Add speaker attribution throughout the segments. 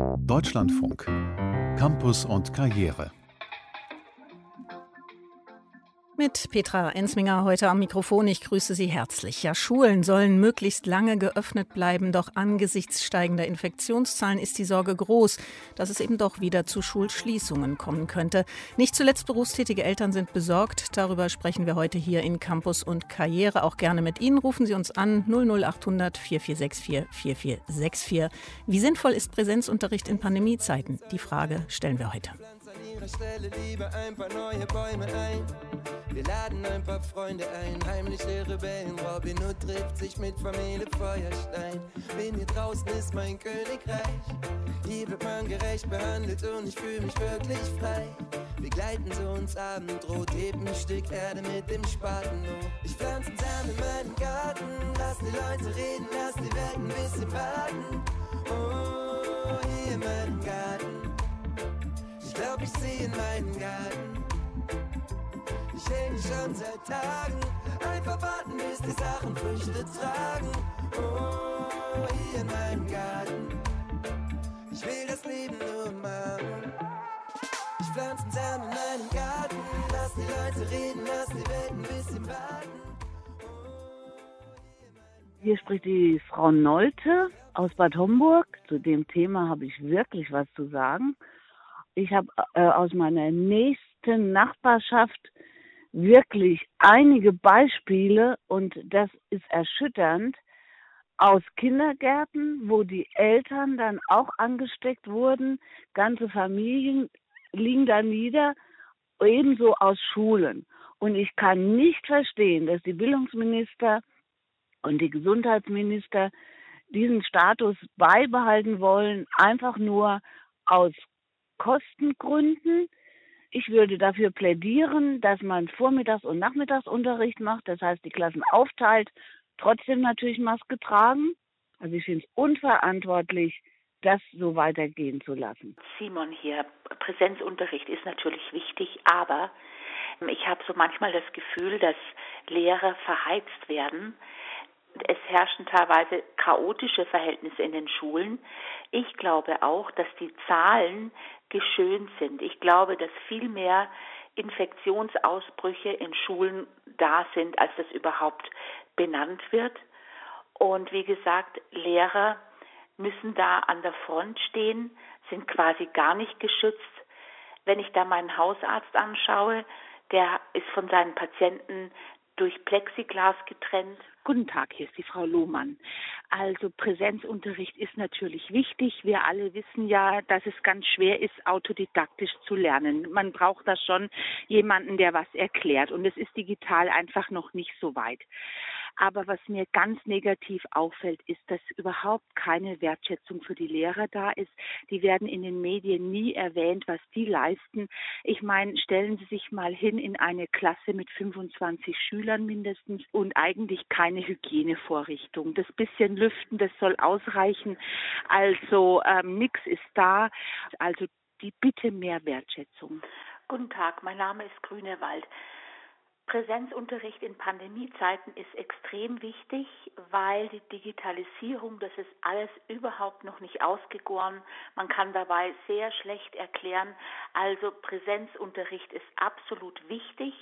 Speaker 1: Deutschlandfunk. Campus und Karriere.
Speaker 2: Mit Petra Ensminger heute am Mikrofon. Ich grüße Sie herzlich. Ja, Schulen sollen möglichst lange geöffnet bleiben, doch angesichts steigender Infektionszahlen ist die Sorge groß, dass es eben doch wieder zu Schulschließungen kommen könnte. Nicht zuletzt berufstätige Eltern sind besorgt. Darüber sprechen wir heute hier in Campus und Karriere. Auch gerne mit Ihnen. Rufen Sie uns an 00800 4464 4464. Wie sinnvoll ist Präsenzunterricht in Pandemiezeiten? Die Frage stellen wir heute.
Speaker 3: Stelle lieber ein paar neue Bäume ein. Wir laden ein paar Freunde ein, heimliche Rebellen. Robin Hood trifft sich mit Familie Feuerstein. Bin hier draußen ist mein Königreich. Hier wird man gerecht behandelt und ich fühle mich wirklich frei. Wir gleiten so ins Abendrot, heben ein Stück Erde mit dem Spaten hoch. Ich pflanze einen Samen in meinem Garten, lass die Leute reden, lass die Welt ein bisschen warten. Oh, hier in meinem Garten. Ich glaub, ich seh in meinen Garten. Ich hänge schon seit Tagen. Einfach warten, bis die Sachen Früchte tragen. Oh, hier in meinem Garten. Ich will das Leben nur machen. Ich pflanze einen Samen in meinem Garten. Lass die Leute reden, lass die Welt ein bisschen warten.
Speaker 4: Hier spricht die Frau Nolte aus Bad Homburg. Zu dem Thema habe ich wirklich was zu sagen. Ich habe aus meiner nächsten Nachbarschaft wirklich einige Beispiele und das ist erschütternd aus Kindergärten, wo die Eltern dann auch angesteckt wurden, ganze Familien liegen da nieder, ebenso aus Schulen. Und ich kann nicht verstehen, dass die Bildungsminister und die Gesundheitsminister diesen Status beibehalten wollen, einfach nur aus Kostengründen. Ich würde dafür plädieren, dass man Vormittags- und Nachmittagsunterricht macht, das heißt die Klassen aufteilt, trotzdem natürlich Maske tragen. Also ich finde es unverantwortlich, das so weitergehen zu lassen.
Speaker 5: Simon hier. Präsenzunterricht ist natürlich wichtig, aber ich habe so manchmal das Gefühl, dass Lehrer verheizt werden. Es herrschen teilweise chaotische Verhältnisse in den Schulen. Ich glaube auch, dass die Zahlen geschönt sind. Ich glaube, dass viel mehr Infektionsausbrüche in Schulen da sind, als das überhaupt benannt wird. Und wie gesagt, Lehrer müssen da an der Front stehen, sind quasi gar nicht geschützt. Wenn ich da meinen Hausarzt anschaue, der ist von seinen Patienten durch Plexiglas getrennt.
Speaker 6: Guten Tag, hier ist die Frau Lohmann. Also Präsenzunterricht ist natürlich wichtig. Wir alle wissen ja, dass es ganz schwer ist, autodidaktisch zu lernen. Man braucht da schon jemanden, der was erklärt. Und es ist digital einfach noch nicht so weit. Aber was mir ganz negativ auffällt, ist, dass überhaupt keine Wertschätzung für die Lehrer da ist. Die werden in den Medien nie erwähnt, was die leisten. Ich meine, stellen Sie sich mal hin in eine Klasse mit 25 Schülern mindestens und eigentlich keine Hygienevorrichtung. Das bisschen Lüften, das soll ausreichen. Also nichts ist da. Also die Bitte mehr Wertschätzung.
Speaker 5: Guten Tag, mein Name ist Grünewald. Präsenzunterricht in Pandemiezeiten ist extrem wichtig, weil die Digitalisierung, das ist alles überhaupt noch nicht ausgegoren. Man kann dabei sehr schlecht erklären. Also Präsenzunterricht ist absolut wichtig.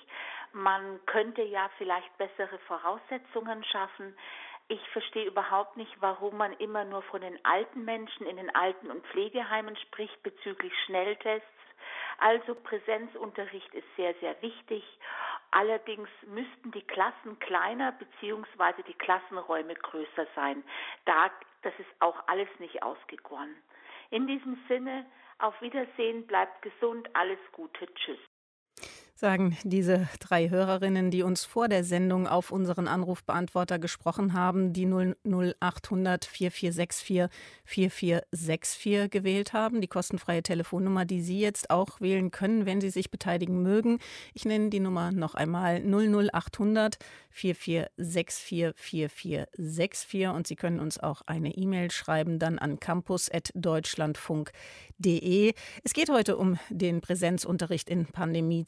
Speaker 5: Man könnte ja vielleicht bessere Voraussetzungen schaffen. Ich verstehe überhaupt nicht, warum man immer nur von den alten Menschen in den Alten- und Pflegeheimen spricht bezüglich Schnelltests. Also Präsenzunterricht ist sehr, sehr wichtig. Allerdings müssten die Klassen kleiner bzw. die Klassenräume größer sein. Das ist auch alles nicht ausgegoren. In diesem Sinne, auf Wiedersehen, bleibt gesund, alles Gute, tschüss.
Speaker 2: Sagen diese 3 Hörerinnen, die uns vor der Sendung auf unseren Anrufbeantworter gesprochen haben, die 00800 4464 4464 gewählt haben, die kostenfreie Telefonnummer, die Sie jetzt auch wählen können, wenn Sie sich beteiligen mögen. Ich nenne die Nummer noch einmal 00800 4464 4464 und Sie können uns auch eine E-Mail schreiben, dann an campus@deutschlandfunk.de. Es geht heute um den Präsenzunterricht in Pandemiezeiten.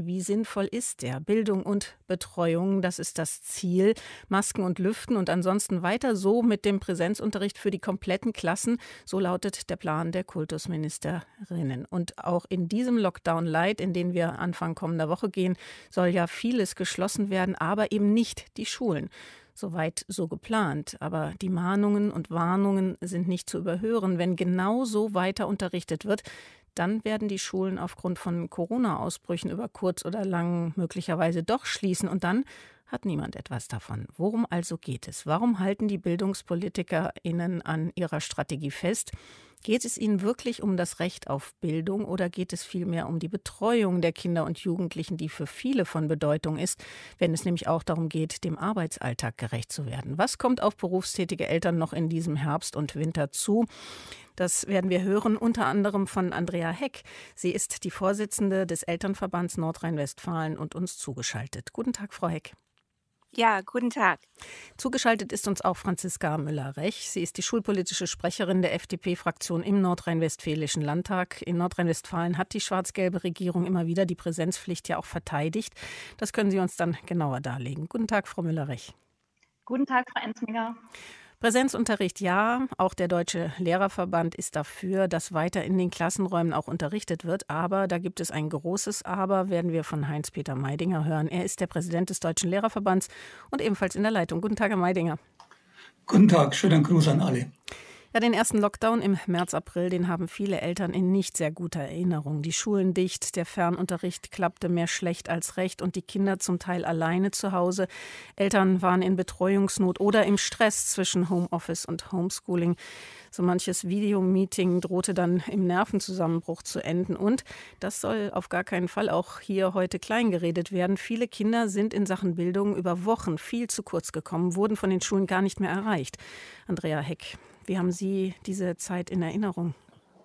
Speaker 2: werden, wie sinnvoll ist der? Bildung und Betreuung, das ist das Ziel. Masken und Lüften und ansonsten weiter so mit dem Präsenzunterricht für die kompletten Klassen. So lautet der Plan der Kultusministerinnen. Und auch in diesem Lockdown Light, in den wir Anfang kommender Woche gehen, soll ja vieles geschlossen werden, aber eben nicht die Schulen. Soweit so geplant. Aber die Mahnungen und Warnungen sind nicht zu überhören. Wenn genau so weiter unterrichtet wird, dann werden die Schulen aufgrund von Corona-Ausbrüchen über kurz oder lang möglicherweise doch schließen. Und dann hat niemand etwas davon. Worum also geht es? Warum halten die BildungspolitikerInnen an ihrer Strategie fest? Geht es ihnen wirklich um das Recht auf Bildung oder geht es vielmehr um die Betreuung der Kinder und Jugendlichen, die für viele von Bedeutung ist, wenn es nämlich auch darum geht, dem Arbeitsalltag gerecht zu werden? Was kommt auf berufstätige Eltern noch in diesem Herbst und Winter zu? Das werden wir hören, unter anderem von Andrea Heck. Sie ist die Vorsitzende des Elternverbands Nordrhein-Westfalen und uns zugeschaltet. Guten Tag, Frau Heck.
Speaker 7: Ja, guten Tag.
Speaker 2: Zugeschaltet ist uns auch Franziska Müller-Rech. Sie ist die schulpolitische Sprecherin der FDP-Fraktion im Nordrhein-Westfälischen Landtag. In Nordrhein-Westfalen hat die schwarz-gelbe Regierung immer wieder die Präsenzpflicht ja auch verteidigt. Das können Sie uns dann genauer darlegen. Guten Tag, Frau Müller-Rech.
Speaker 8: Guten Tag, Frau Enzminger.
Speaker 2: Präsenzunterricht ja, auch der Deutsche Lehrerverband ist dafür, dass weiter in den Klassenräumen auch unterrichtet wird. Aber da gibt es ein großes Aber, werden wir von Heinz-Peter Meidinger hören. Er ist der Präsident des Deutschen Lehrerverbands und ebenfalls in der Leitung. Guten Tag, Herr Meidinger.
Speaker 9: Guten Tag, schönen Gruß an alle.
Speaker 2: Ja, den ersten Lockdown im März, April, den haben viele Eltern in nicht sehr guter Erinnerung. Die Schulen dicht, der Fernunterricht klappte mehr schlecht als recht und die Kinder zum Teil alleine zu Hause. Eltern waren in Betreuungsnot oder im Stress zwischen Homeoffice und Homeschooling. So manches Videomeeting drohte dann im Nervenzusammenbruch zu enden. Und das soll auf gar keinen Fall auch hier heute kleingeredet werden. Viele Kinder sind in Sachen Bildung über Wochen viel zu kurz gekommen, wurden von den Schulen gar nicht mehr erreicht. Andrea Heck, wie haben Sie diese Zeit in Erinnerung?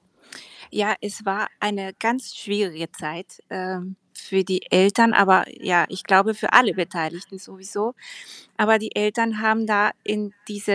Speaker 7: Ja, es war eine ganz schwierige Zeit für die Eltern, aber ja, ich glaube für alle Beteiligten sowieso. Aber die Eltern haben da in diese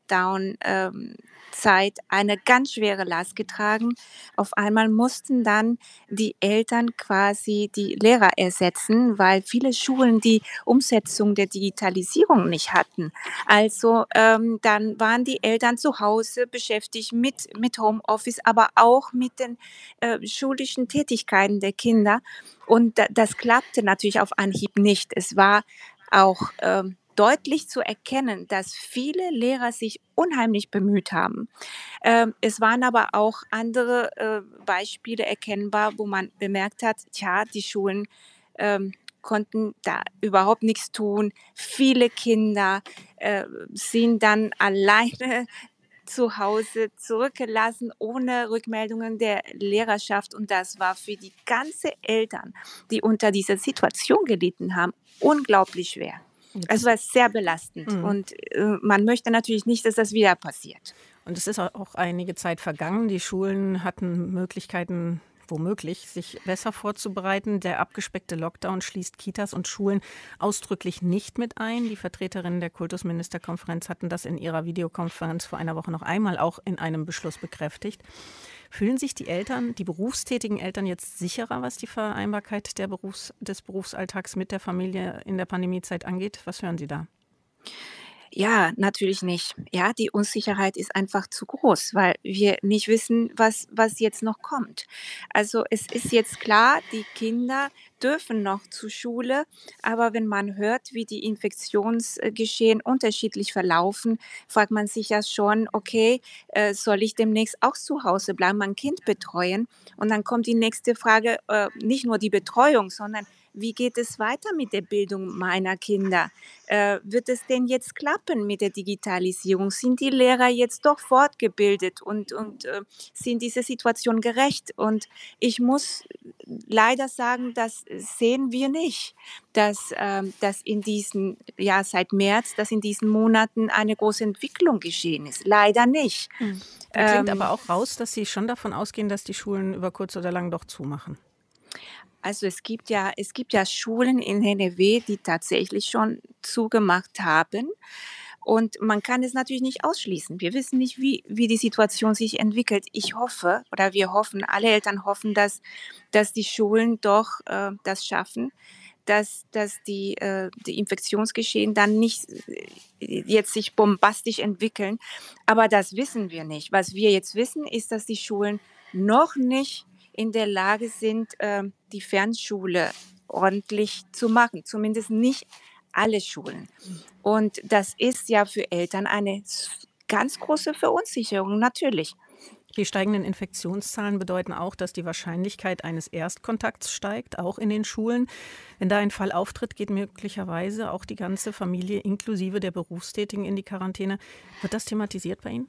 Speaker 7: Lockdown-Zeit eine ganz schwere Last getragen. Auf einmal mussten dann die Eltern quasi die Lehrer ersetzen, weil viele Schulen die Umsetzung der Digitalisierung nicht hatten. Also dann waren die Eltern zu Hause beschäftigt mit Homeoffice, aber auch mit den schulischen Tätigkeiten der Kinder. Und das klappte natürlich auf Anhieb nicht. Es war auch deutlich zu erkennen, dass viele Lehrer sich unheimlich bemüht haben. Es waren aber auch andere Beispiele erkennbar, wo man bemerkt hat, tja, die Schulen konnten da überhaupt nichts tun. Viele Kinder sind dann alleine zu Hause zurückgelassen, ohne Rückmeldungen der Lehrerschaft. Und das war für die ganzen Eltern, die unter dieser Situation gelitten haben, unglaublich schwer. Es war sehr belastend. Und man möchte natürlich nicht, dass das wieder passiert.
Speaker 2: Und es ist auch einige Zeit vergangen. Die Schulen hatten Möglichkeiten, womöglich, sich besser vorzubereiten. Der abgespeckte Lockdown schließt Kitas und Schulen ausdrücklich nicht mit ein. Die Vertreterinnen der Kultusministerkonferenz hatten das in ihrer Videokonferenz vor einer Woche noch einmal auch in einem Beschluss bekräftigt. Fühlen sich die Eltern, die berufstätigen Eltern jetzt sicherer, was die Vereinbarkeit des Berufsalltags mit der Familie in der Pandemiezeit angeht? Was hören Sie da?
Speaker 7: Ja, natürlich nicht. Ja, die Unsicherheit ist einfach zu groß, weil wir nicht wissen, was jetzt noch kommt. Also es ist jetzt klar, die Kinder dürfen noch zur Schule, aber wenn man hört, wie die Infektionsgeschehen unterschiedlich verlaufen, fragt man sich ja schon, okay, soll ich demnächst auch zu Hause bleiben, mein Kind betreuen? Und dann kommt die nächste Frage, nicht nur die Betreuung, sondern wie geht es weiter mit der Bildung meiner Kinder? Wird es denn jetzt klappen mit der Digitalisierung? Sind die Lehrer jetzt doch fortgebildet und sind diese Situation gerecht? Und ich muss leider sagen, das sehen wir nicht, dass in diesen, ja, seit März, dass in diesen Monaten eine große Entwicklung geschehen ist. Leider nicht.
Speaker 2: Da klingt aber auch raus, dass Sie schon davon ausgehen, dass die Schulen über kurz oder lang doch zumachen.
Speaker 7: Also es gibt ja Schulen in NRW, die tatsächlich schon zugemacht haben, Und man kann es natürlich nicht ausschließen. Wir wissen nicht, wie die Situation sich entwickelt. Ich hoffe, oder wir hoffen, alle Eltern hoffen, dass die Schulen doch das schaffen, dass die Infektionsgeschehen dann nicht jetzt sich bombastisch entwickeln. Aber das wissen wir nicht. Was wir jetzt wissen, ist, dass die Schulen noch nicht in der Lage sind, die Fernschule ordentlich zu machen. Zumindest nicht alle Schulen. Und das ist ja für Eltern eine ganz große Verunsicherung, natürlich.
Speaker 2: Die steigenden Infektionszahlen bedeuten auch, dass die Wahrscheinlichkeit eines Erstkontakts steigt, auch in den Schulen. Wenn da ein Fall auftritt, geht möglicherweise auch die ganze Familie inklusive der Berufstätigen in die Quarantäne. Wird das thematisiert bei Ihnen?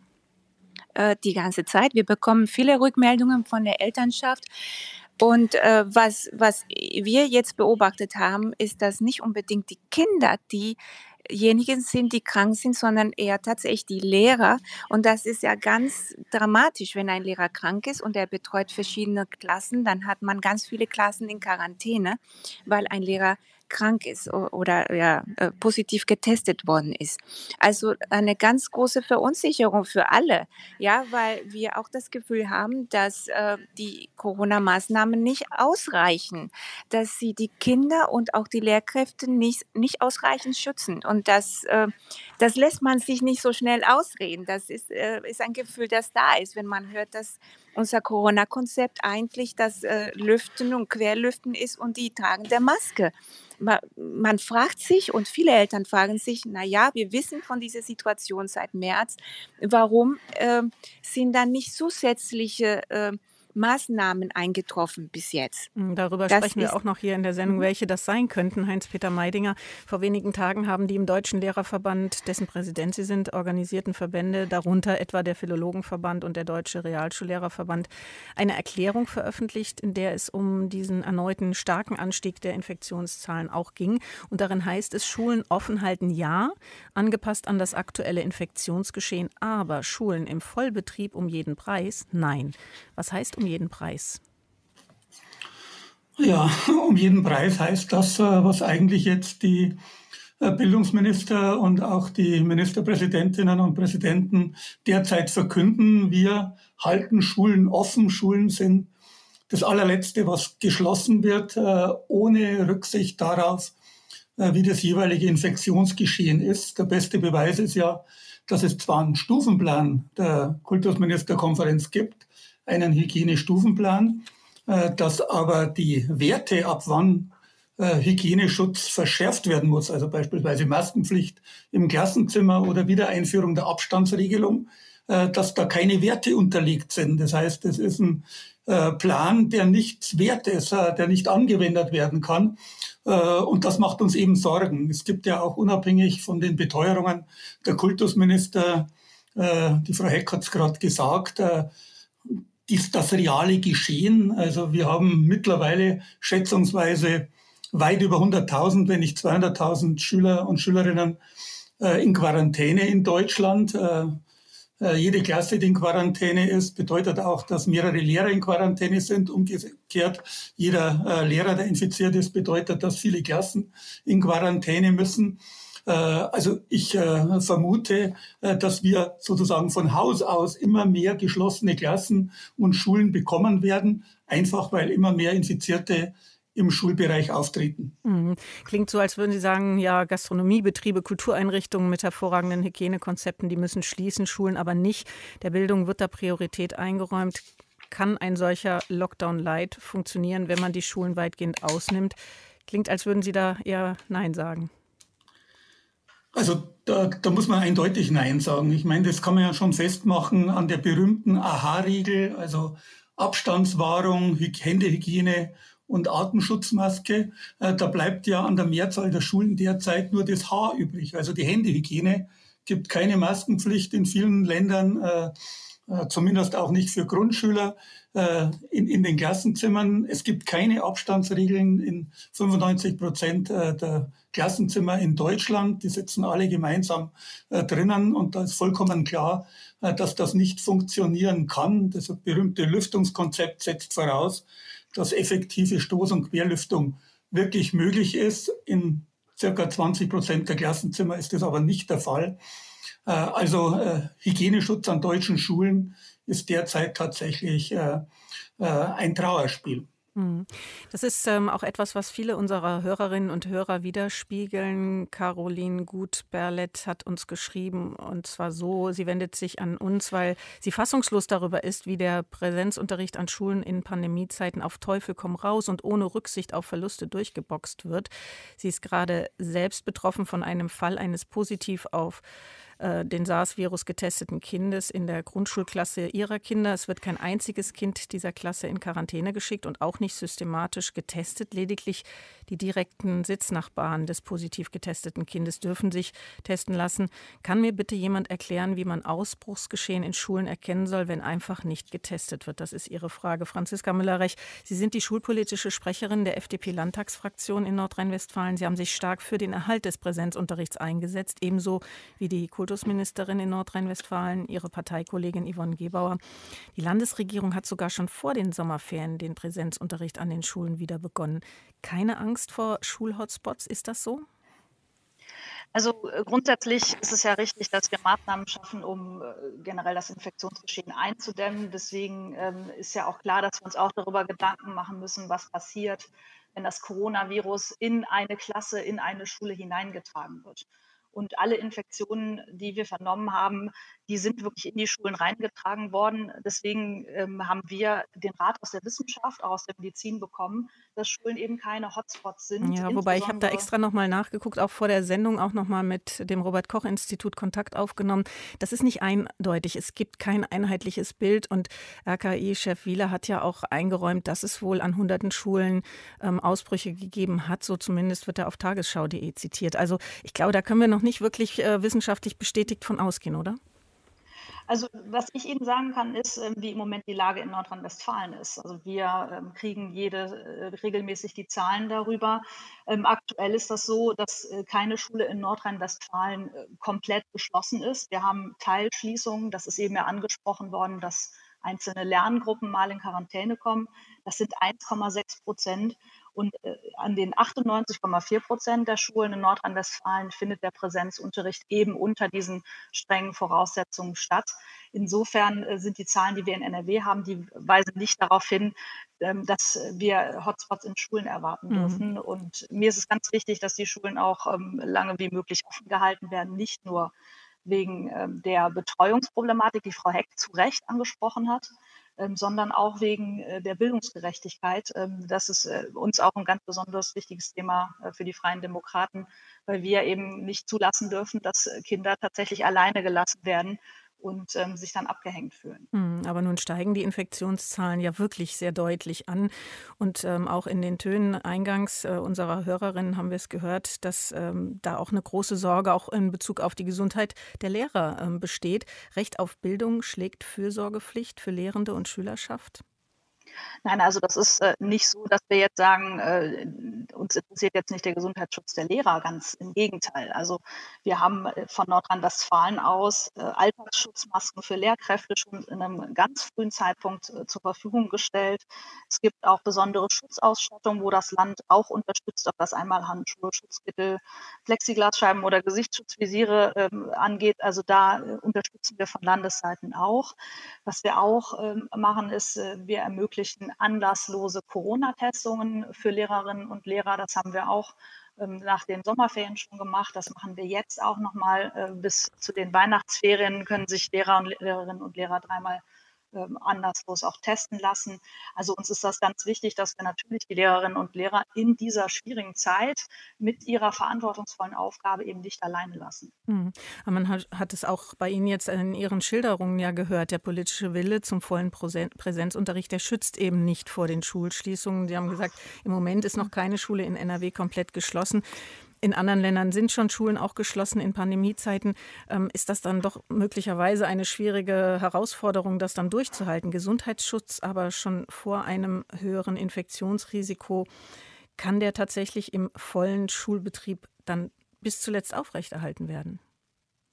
Speaker 7: Die ganze Zeit. Wir bekommen viele Rückmeldungen von der Elternschaft. Und was wir jetzt beobachtet haben, ist, dass nicht unbedingt die Kinder diejenigen sind, die krank sind, sondern eher tatsächlich die Lehrer. Und das ist ja ganz dramatisch, wenn ein Lehrer krank ist und er betreut verschiedene Klassen, dann hat man ganz viele Klassen in Quarantäne, weil ein Lehrer krank ist oder positiv getestet worden ist. Also eine ganz große Verunsicherung für alle, ja, weil wir auch das Gefühl haben, dass die Corona-Maßnahmen nicht ausreichen, dass sie die Kinder und auch die Lehrkräfte nicht ausreichend schützen. Und das lässt man sich nicht so schnell ausreden. Das ist ein Gefühl, das da ist, wenn man hört, dass unser Corona-Konzept eigentlich das Lüften und Querlüften ist und die Tragen der Maske. Man fragt sich und viele Eltern fragen sich, wir wissen von dieser Situation seit März, warum sind dann nicht zusätzliche Maßnahmen eingetroffen bis jetzt?
Speaker 2: Darüber sprechen wir auch noch hier in der Sendung, welche das sein könnten. Heinz-Peter Meidinger, vor wenigen Tagen haben die im Deutschen Lehrerverband, dessen Präsident Sie sind, organisierten Verbände, darunter etwa der Philologenverband und der Deutsche Realschullehrerverband, eine Erklärung veröffentlicht, in der es um diesen erneuten starken Anstieg der Infektionszahlen auch ging. Und darin heißt es, Schulen offen halten ja, angepasst an das aktuelle Infektionsgeschehen, aber Schulen im Vollbetrieb um jeden Preis, nein. Was heißt um jeden Preis?
Speaker 9: Ja, um jeden Preis heißt das, was eigentlich jetzt die Bildungsminister und auch die Ministerpräsidentinnen und Präsidenten derzeit verkünden. Wir halten Schulen offen. Schulen sind das allerletzte, was geschlossen wird, ohne Rücksicht darauf, wie das jeweilige Infektionsgeschehen ist. Der beste Beweis ist ja, dass es zwar einen Stufenplan der Kultusministerkonferenz gibt, einen Hygienestufenplan, dass aber die Werte, ab wann Hygieneschutz verschärft werden muss, also beispielsweise Maskenpflicht im Klassenzimmer oder Wiedereinführung der Abstandsregelung, dass da keine Werte unterlegt sind. Das heißt, es ist ein Plan, der nichts wert ist, der nicht angewendet werden kann. Und das macht uns eben Sorgen. Es gibt ja auch unabhängig von den Beteuerungen der Kultusminister, die Frau Heck hat es gerade gesagt, das reale Geschehen. Also wir haben mittlerweile schätzungsweise weit über 100.000, wenn nicht 200.000 Schüler und Schülerinnen in Quarantäne in Deutschland. Jede Klasse, die in Quarantäne ist, bedeutet auch, dass mehrere Lehrer in Quarantäne sind. Umgekehrt, jeder Lehrer, der infiziert ist, bedeutet, dass viele Klassen in Quarantäne müssen. Also ich vermute, dass wir sozusagen von Haus aus immer mehr geschlossene Klassen und Schulen bekommen werden, einfach weil immer mehr Infizierte im Schulbereich auftreten.
Speaker 2: Klingt so, als würden Sie sagen, ja, Gastronomiebetriebe, Kultureinrichtungen mit hervorragenden Hygienekonzepten, die müssen schließen, Schulen aber nicht. Der Bildung wird da Priorität eingeräumt. Kann ein solcher Lockdown-Light funktionieren, wenn man die Schulen weitgehend ausnimmt? Klingt, als würden Sie da eher Nein sagen.
Speaker 9: Also da muss man eindeutig Nein sagen. Ich meine, das kann man ja schon festmachen an der berühmten AHA-Regel, also Abstandswahrung, Händehygiene und Atemschutzmaske. Da bleibt ja an der Mehrzahl der Schulen derzeit nur das H übrig. Also die Händehygiene, gibt keine Maskenpflicht in vielen Ländern, zumindest auch nicht für Grundschüler in den Klassenzimmern. Es gibt keine Abstandsregeln in 95% der Klassenzimmer in Deutschland. Die sitzen alle gemeinsam drinnen und da ist vollkommen klar, dass das nicht funktionieren kann. Das berühmte Lüftungskonzept setzt voraus, dass effektive Stoß- und Querlüftung wirklich möglich ist. In circa 20% der Klassenzimmer ist das aber nicht der Fall. Also Hygieneschutz an deutschen Schulen ist derzeit tatsächlich ein Trauerspiel.
Speaker 2: Das ist auch etwas, was viele unserer Hörerinnen und Hörer widerspiegeln. Caroline Gut-Berlet hat uns geschrieben, und zwar so, sie wendet sich an uns, weil sie fassungslos darüber ist, wie der Präsenzunterricht an Schulen in Pandemiezeiten auf Teufel komm raus und ohne Rücksicht auf Verluste durchgeboxt wird. Sie ist gerade selbst betroffen von einem Fall eines positiv auf den SARS-Virus getesteten Kindes in der Grundschulklasse ihrer Kinder. Es wird kein einziges Kind dieser Klasse in Quarantäne geschickt und auch nicht systematisch getestet. Lediglich die direkten Sitznachbarn des positiv getesteten Kindes dürfen sich testen lassen. Kann mir bitte jemand erklären, wie man Ausbruchsgeschehen in Schulen erkennen soll, wenn einfach nicht getestet wird? Das ist Ihre Frage. Franziska Müller-Rech, Sie sind die schulpolitische Sprecherin der FDP-Landtagsfraktion in Nordrhein-Westfalen. Sie haben sich stark für den Erhalt des Präsenzunterrichts eingesetzt, ebenso wie die Kultusministerin in Nordrhein-Westfalen, ihre Parteikollegin Yvonne Gebauer. Die Landesregierung hat sogar schon vor den Sommerferien den Präsenzunterricht an den Schulen wieder begonnen. Keine Angst vor Schulhotspots, ist das so?
Speaker 8: Also grundsätzlich ist es ja richtig, dass wir Maßnahmen schaffen, um generell das Infektionsgeschehen einzudämmen. Deswegen ist ja auch klar, dass wir uns auch darüber Gedanken machen müssen, was passiert, wenn das Coronavirus in eine Klasse, in eine Schule hineingetragen wird. Und alle Infektionen, die wir vernommen haben, die sind wirklich in die Schulen reingetragen worden. Deswegen haben wir den Rat aus der Wissenschaft, auch aus der Medizin bekommen, dass Schulen eben keine Hotspots sind.
Speaker 2: Ja, wobei ich habe da extra nochmal nachgeguckt, auch vor der Sendung auch nochmal mit dem Robert-Koch-Institut Kontakt aufgenommen. Das ist nicht eindeutig. Es gibt kein einheitliches Bild und RKI-Chef Wieler hat ja auch eingeräumt, dass es wohl an hunderten Schulen Ausbrüche gegeben hat. So zumindest wird er auf tagesschau.de zitiert. Also ich glaube, da können wir noch nicht wirklich wissenschaftlich bestätigt von ausgehen, oder?
Speaker 8: Also was ich Ihnen sagen kann, ist, wie im Moment die Lage in Nordrhein-Westfalen ist. Also wir kriegen regelmäßig die Zahlen darüber. Aktuell ist das so, dass keine Schule in Nordrhein-Westfalen komplett geschlossen ist. Wir haben Teilschließungen, das ist eben ja angesprochen worden, dass einzelne Lerngruppen mal in Quarantäne kommen. Das sind 1,6%. Und an den 98,4% der Schulen in Nordrhein-Westfalen findet der Präsenzunterricht eben unter diesen strengen Voraussetzungen statt. Insofern sind die Zahlen, die wir in NRW haben, die weisen nicht darauf hin, dass wir Hotspots in Schulen erwarten dürfen. Und mir ist es ganz wichtig, dass die Schulen auch lange wie möglich offen gehalten werden, nicht nur wegen der Betreuungsproblematik, die Frau Heck zu Recht angesprochen hat, sondern auch wegen der Bildungsgerechtigkeit. Das ist uns auch ein ganz besonders wichtiges Thema für die Freien Demokraten, weil wir eben nicht zulassen dürfen, dass Kinder tatsächlich alleine gelassen werden und sich dann abgehängt fühlen.
Speaker 2: Aber nun steigen die Infektionszahlen ja wirklich sehr deutlich an. Und auch in den Tönen eingangs unserer Hörerinnen haben wir es gehört, dass da auch eine große Sorge auch in Bezug auf die Gesundheit der Lehrer besteht. Recht auf Bildung schlägt Fürsorgepflicht für Lehrende und Schülerschaft?
Speaker 8: Nein, also das ist nicht so, dass wir jetzt sagen, uns interessiert jetzt nicht der Gesundheitsschutz der Lehrer, ganz im Gegenteil. Also wir haben von Nordrhein-Westfalen aus Alltagsschutzmasken für Lehrkräfte schon in einem ganz frühen Zeitpunkt zur Verfügung gestellt. Es gibt auch besondere Schutzausstattung, wo das Land auch unterstützt, ob das einmal Handschuhe, Schutzkittel, Plexiglasscheiben oder Gesichtsschutzvisiere angeht. Also da unterstützen wir von Landesseiten auch. Was wir auch machen, ist, wir ermöglichen anlasslose Corona-Testungen für Lehrerinnen und Lehrer. Das haben wir auch nach den Sommerferien schon gemacht. Das machen wir jetzt auch nochmal. Bis zu den Weihnachtsferien können sich Lehrer und Lehrerinnen und Lehrer dreimal anderslos auch testen lassen. Also uns ist das ganz wichtig, dass wir natürlich die Lehrerinnen und Lehrer in dieser schwierigen Zeit mit ihrer verantwortungsvollen Aufgabe eben nicht alleine lassen.
Speaker 2: Aber man hat es auch bei Ihnen jetzt in Ihren Schilderungen ja gehört, der politische Wille zum vollen Präsenzunterricht, der schützt eben nicht vor den Schulschließungen. Sie haben gesagt, im Moment ist noch keine Schule in NRW komplett geschlossen. In anderen Ländern sind schon Schulen auch geschlossen in Pandemiezeiten. Ist das dann doch möglicherweise eine schwierige Herausforderung, das dann durchzuhalten? Gesundheitsschutz aber schon vor einem höheren Infektionsrisiko. Kann der tatsächlich im vollen Schulbetrieb dann bis zuletzt aufrechterhalten werden?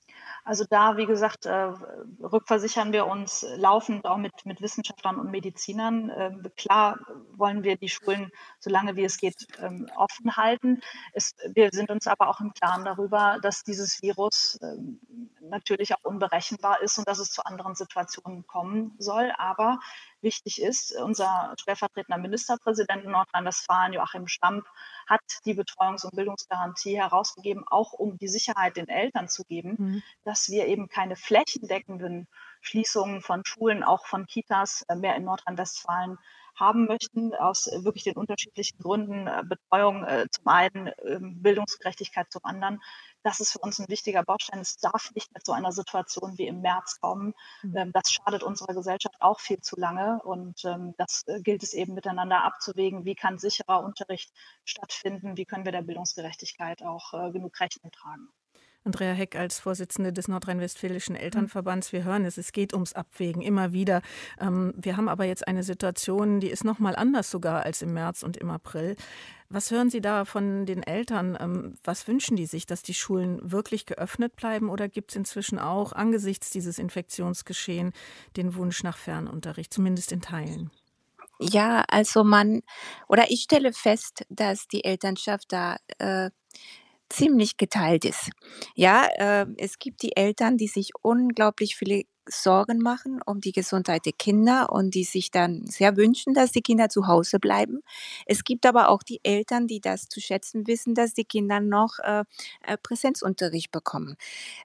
Speaker 8: Also da, wie gesagt, rückversichern wir uns laufend auch mit Wissenschaftlern und Medizinern. Klar wollen wir die Schulen, solange wie es geht, offen halten. Wir sind uns aber auch im Klaren darüber, dass dieses Virus natürlich auch unberechenbar ist und dass es zu anderen Situationen kommen soll. Aber wichtig ist, unser stellvertretender Ministerpräsident in Nordrhein-Westfalen, Joachim Stamp, hat die Betreuungs- und Bildungsgarantie herausgegeben, auch um die Sicherheit den Eltern zu geben, dass wir eben keine flächendeckenden Schließungen von Schulen, auch von Kitas mehr in Nordrhein-Westfalen haben möchten, aus wirklich den unterschiedlichen Gründen. Betreuung zum einen, Bildungsgerechtigkeit zum anderen. Das ist für uns ein wichtiger Baustein. Es darf nicht mit so einer Situation wie im März kommen. Das schadet unserer Gesellschaft auch viel zu lange. Und das gilt es eben miteinander abzuwägen. Wie kann sicherer Unterricht stattfinden? Wie können wir der Bildungsgerechtigkeit auch genug Rechnung tragen?
Speaker 2: Andrea Heck als Vorsitzende des Nordrhein-Westfälischen Elternverbands. Wir hören es geht ums Abwägen immer wieder. Wir haben aber jetzt eine Situation, die ist noch mal anders sogar als im März und im April. Was hören Sie da von den Eltern? Was wünschen die sich, dass die Schulen wirklich geöffnet bleiben? Oder gibt es inzwischen auch angesichts dieses Infektionsgeschehens den Wunsch nach Fernunterricht, zumindest in Teilen?
Speaker 7: Ja, also ich stelle fest, dass die Elternschaft da ziemlich geteilt ist. Ja, es gibt die Eltern, die sich unglaublich viele Sorgen machen um die Gesundheit der Kinder und die sich dann sehr wünschen, dass die Kinder zu Hause bleiben. Es gibt aber auch die Eltern, die das zu schätzen wissen, dass die Kinder noch Präsenzunterricht bekommen.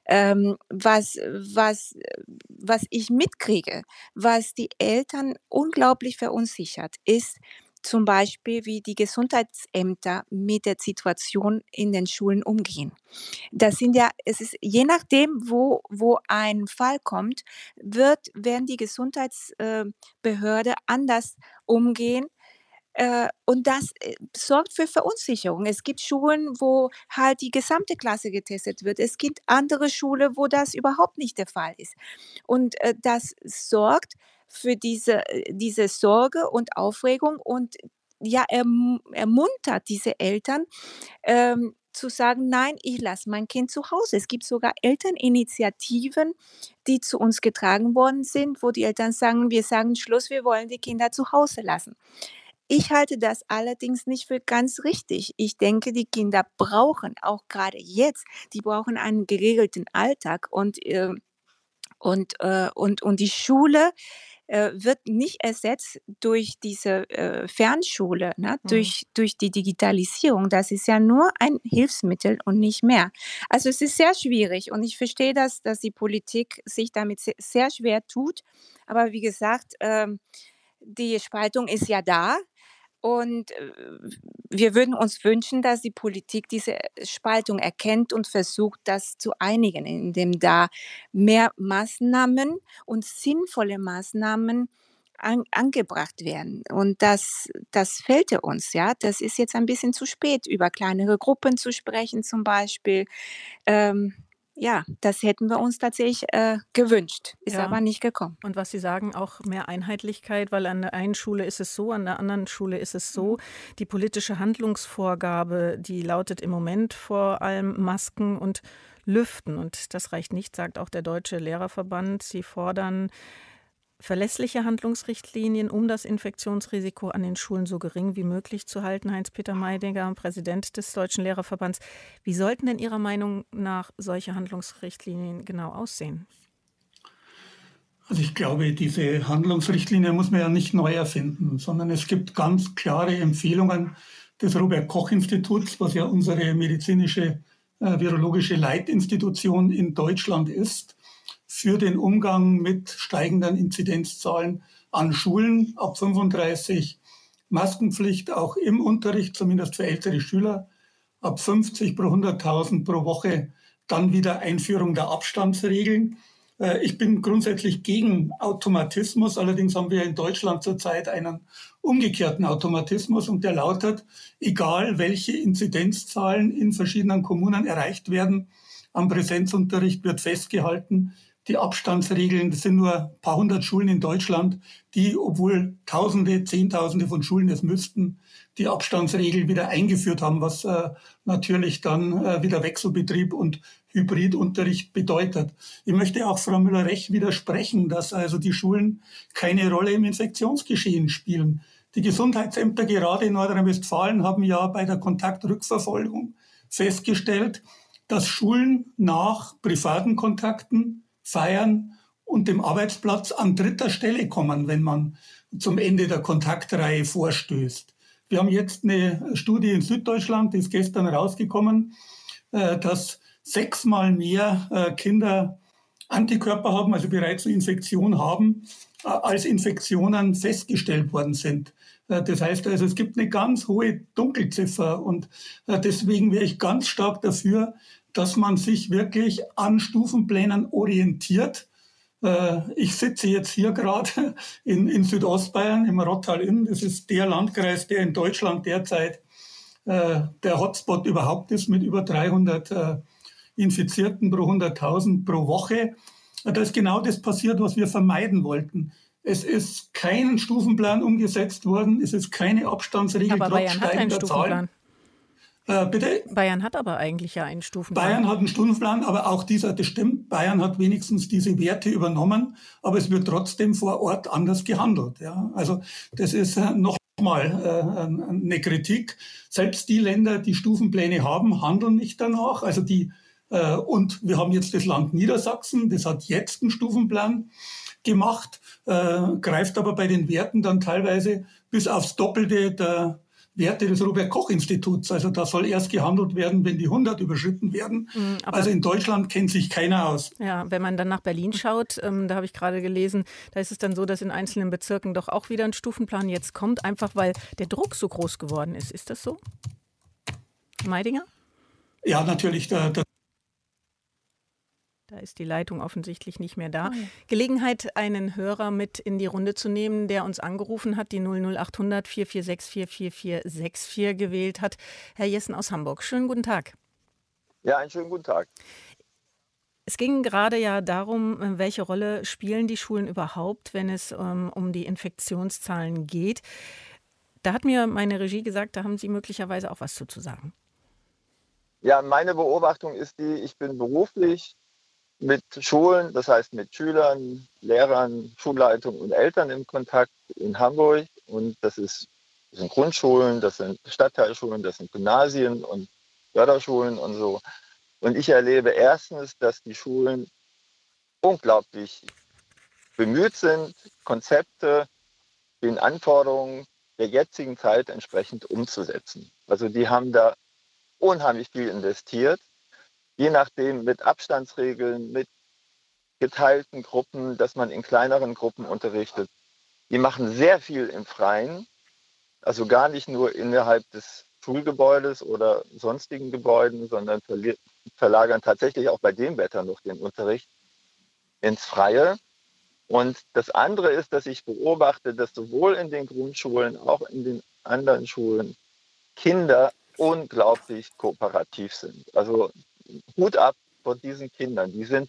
Speaker 7: Was ich mitkriege, was die Eltern unglaublich verunsichert, ist zum Beispiel, wie die Gesundheitsämter mit der Situation in den Schulen umgehen. Es ist je nachdem, wo ein Fall kommt, werden die Gesundheitsbehörde anders umgehen. Und das sorgt für Verunsicherung. Es gibt Schulen, wo halt die gesamte Klasse getestet wird. Es gibt andere Schulen, wo das überhaupt nicht der Fall ist. Und das sorgt für diese Sorge und Aufregung und ja, ermuntert diese Eltern zu sagen, nein, ich lasse mein Kind zu Hause. Es gibt sogar Elterninitiativen, die zu uns getragen worden sind, wo die Eltern sagen, wir sagen Schluss, wir wollen die Kinder zu Hause lassen. Ich halte das allerdings nicht für ganz richtig. Ich denke, die Kinder brauchen, auch gerade jetzt, die brauchen einen geregelten Alltag und die Schule wird nicht ersetzt durch diese Fernschule, ne? durch die Digitalisierung. Das ist ja nur ein Hilfsmittel und nicht mehr. Also es ist sehr schwierig und ich verstehe, dass die Politik sich damit sehr schwer tut. Aber wie gesagt, die Spaltung ist ja da. Und wir würden uns wünschen, dass die Politik diese Spaltung erkennt und versucht, das zu einigen, indem da mehr Maßnahmen und sinnvolle Maßnahmen angebracht werden. Und das fehlte uns, ja. Das ist jetzt ein bisschen zu spät, über kleinere Gruppen zu sprechen zum Beispiel. Ja, das hätten wir uns tatsächlich gewünscht, ist aber nicht gekommen.
Speaker 2: Und was Sie sagen, auch mehr Einheitlichkeit, weil an der einen Schule ist es so, an der anderen Schule ist es so. Die politische Handlungsvorgabe, die lautet im Moment vor allem Masken und Lüften. Und das reicht nicht, sagt auch der Deutsche Lehrerverband. Sie fordern verlässliche Handlungsrichtlinien, um das Infektionsrisiko an den Schulen so gering wie möglich zu halten. Heinz-Peter Meidinger, Präsident des Deutschen Lehrerverbands. Wie sollten denn Ihrer Meinung nach solche Handlungsrichtlinien genau aussehen?
Speaker 9: Also ich glaube, diese Handlungsrichtlinie muss man ja nicht neu erfinden, sondern es gibt ganz klare Empfehlungen des Robert-Koch-Instituts, was ja unsere medizinische, virologische Leitinstitution in Deutschland ist, für den Umgang mit steigenden Inzidenzzahlen an Schulen ab 35, Maskenpflicht auch im Unterricht, zumindest für ältere Schüler, ab 50 pro 100.000 pro Woche, dann wieder Einführung der Abstandsregeln. Ich bin grundsätzlich gegen Automatismus, allerdings haben wir in Deutschland zurzeit einen umgekehrten Automatismus und der lautet, egal welche Inzidenzzahlen in verschiedenen Kommunen erreicht werden, am Präsenzunterricht wird festgehalten, die Abstandsregeln. Das sind nur ein paar hundert Schulen in Deutschland, die, obwohl Tausende, Zehntausende von Schulen das müssten, die Abstandsregeln wieder eingeführt haben, was natürlich dann wieder Wechselbetrieb und Hybridunterricht bedeutet. Ich möchte auch Frau Müller-Rech widersprechen, dass also die Schulen keine Rolle im Infektionsgeschehen spielen. Die Gesundheitsämter gerade in Nordrhein-Westfalen haben ja bei der Kontaktrückverfolgung festgestellt, dass Schulen nach privaten Kontakten, Feiern und dem Arbeitsplatz an dritter Stelle kommen, wenn man zum Ende der Kontaktreihe vorstößt. Wir haben jetzt eine Studie in Süddeutschland, die ist gestern rausgekommen, dass 6-mal mehr Kinder Antikörper haben, also bereits eine Infektion haben, als Infektionen festgestellt worden sind. Das heißt also, es gibt eine ganz hohe Dunkelziffer und deswegen wäre ich ganz stark dafür, dass man sich wirklich an Stufenplänen orientiert. Ich sitze jetzt hier gerade in Südostbayern im Rottal-Inn. Das ist der Landkreis, der in Deutschland derzeit der Hotspot überhaupt ist, mit über 300 Infizierten pro 100.000 pro Woche. Da ist genau das passiert, was wir vermeiden wollten. Es ist kein Stufenplan umgesetzt worden, es ist keine Abstandsregel.
Speaker 2: Aber Bayern hat einen Stufenplan.
Speaker 9: Bitte?
Speaker 2: Bayern hat aber eigentlich ja einen Stufenplan.
Speaker 9: Bayern hat einen Stufenplan, aber auch dieser, das stimmt, Bayern hat wenigstens diese Werte übernommen, aber es wird trotzdem vor Ort anders gehandelt. Ja? Also das ist nochmal eine Kritik. Selbst die Länder, die Stufenpläne haben, handeln nicht danach. Also und wir haben jetzt das Land Niedersachsen, das hat jetzt einen Stufenplan gemacht, greift aber bei den Werten dann teilweise bis aufs Doppelte der Werte des Robert-Koch-Instituts. Also da soll erst gehandelt werden, wenn die 100 überschritten werden. Also in Deutschland kennt sich keiner aus.
Speaker 2: Ja, wenn man dann nach Berlin schaut, da habe ich gerade gelesen, da ist es dann so, dass in einzelnen Bezirken doch auch wieder ein Stufenplan jetzt kommt, einfach weil der Druck so groß geworden ist. Ist das so? Meidinger?
Speaker 9: Ja, natürlich.
Speaker 2: Da ist die Leitung offensichtlich nicht mehr da. Oh ja. Gelegenheit, einen Hörer mit in die Runde zu nehmen, der uns angerufen hat, die 00800 446 4464 gewählt hat. Herr Jessen aus Hamburg, schönen guten Tag.
Speaker 10: Ja, einen schönen guten Tag.
Speaker 2: Es ging gerade ja darum, welche Rolle spielen die Schulen überhaupt, wenn es um die Infektionszahlen geht. Da hat mir meine Regie gesagt, da haben Sie möglicherweise auch was zu sagen.
Speaker 10: Ja, meine Beobachtung ist ich bin beruflich mit Schulen, das heißt mit Schülern, Lehrern, Schulleitungen und Eltern im Kontakt in Hamburg. Und das sind Grundschulen, das sind Stadtteilschulen, das sind Gymnasien und Förderschulen und so. Und ich erlebe erstens, dass die Schulen unglaublich bemüht sind, Konzepte den Anforderungen der jetzigen Zeit entsprechend umzusetzen. Also die haben da unheimlich viel investiert. Je nachdem mit Abstandsregeln, mit geteilten Gruppen, dass man in kleineren Gruppen unterrichtet. Die machen sehr viel im Freien, also gar nicht nur innerhalb des Schulgebäudes oder sonstigen Gebäuden, sondern verlagern tatsächlich auch bei dem Wetter noch den Unterricht ins Freie. Und das andere ist, dass ich beobachte, dass sowohl in den Grundschulen, auch in den anderen Schulen Kinder unglaublich kooperativ sind. Also Hut ab vor diesen Kindern. Die sind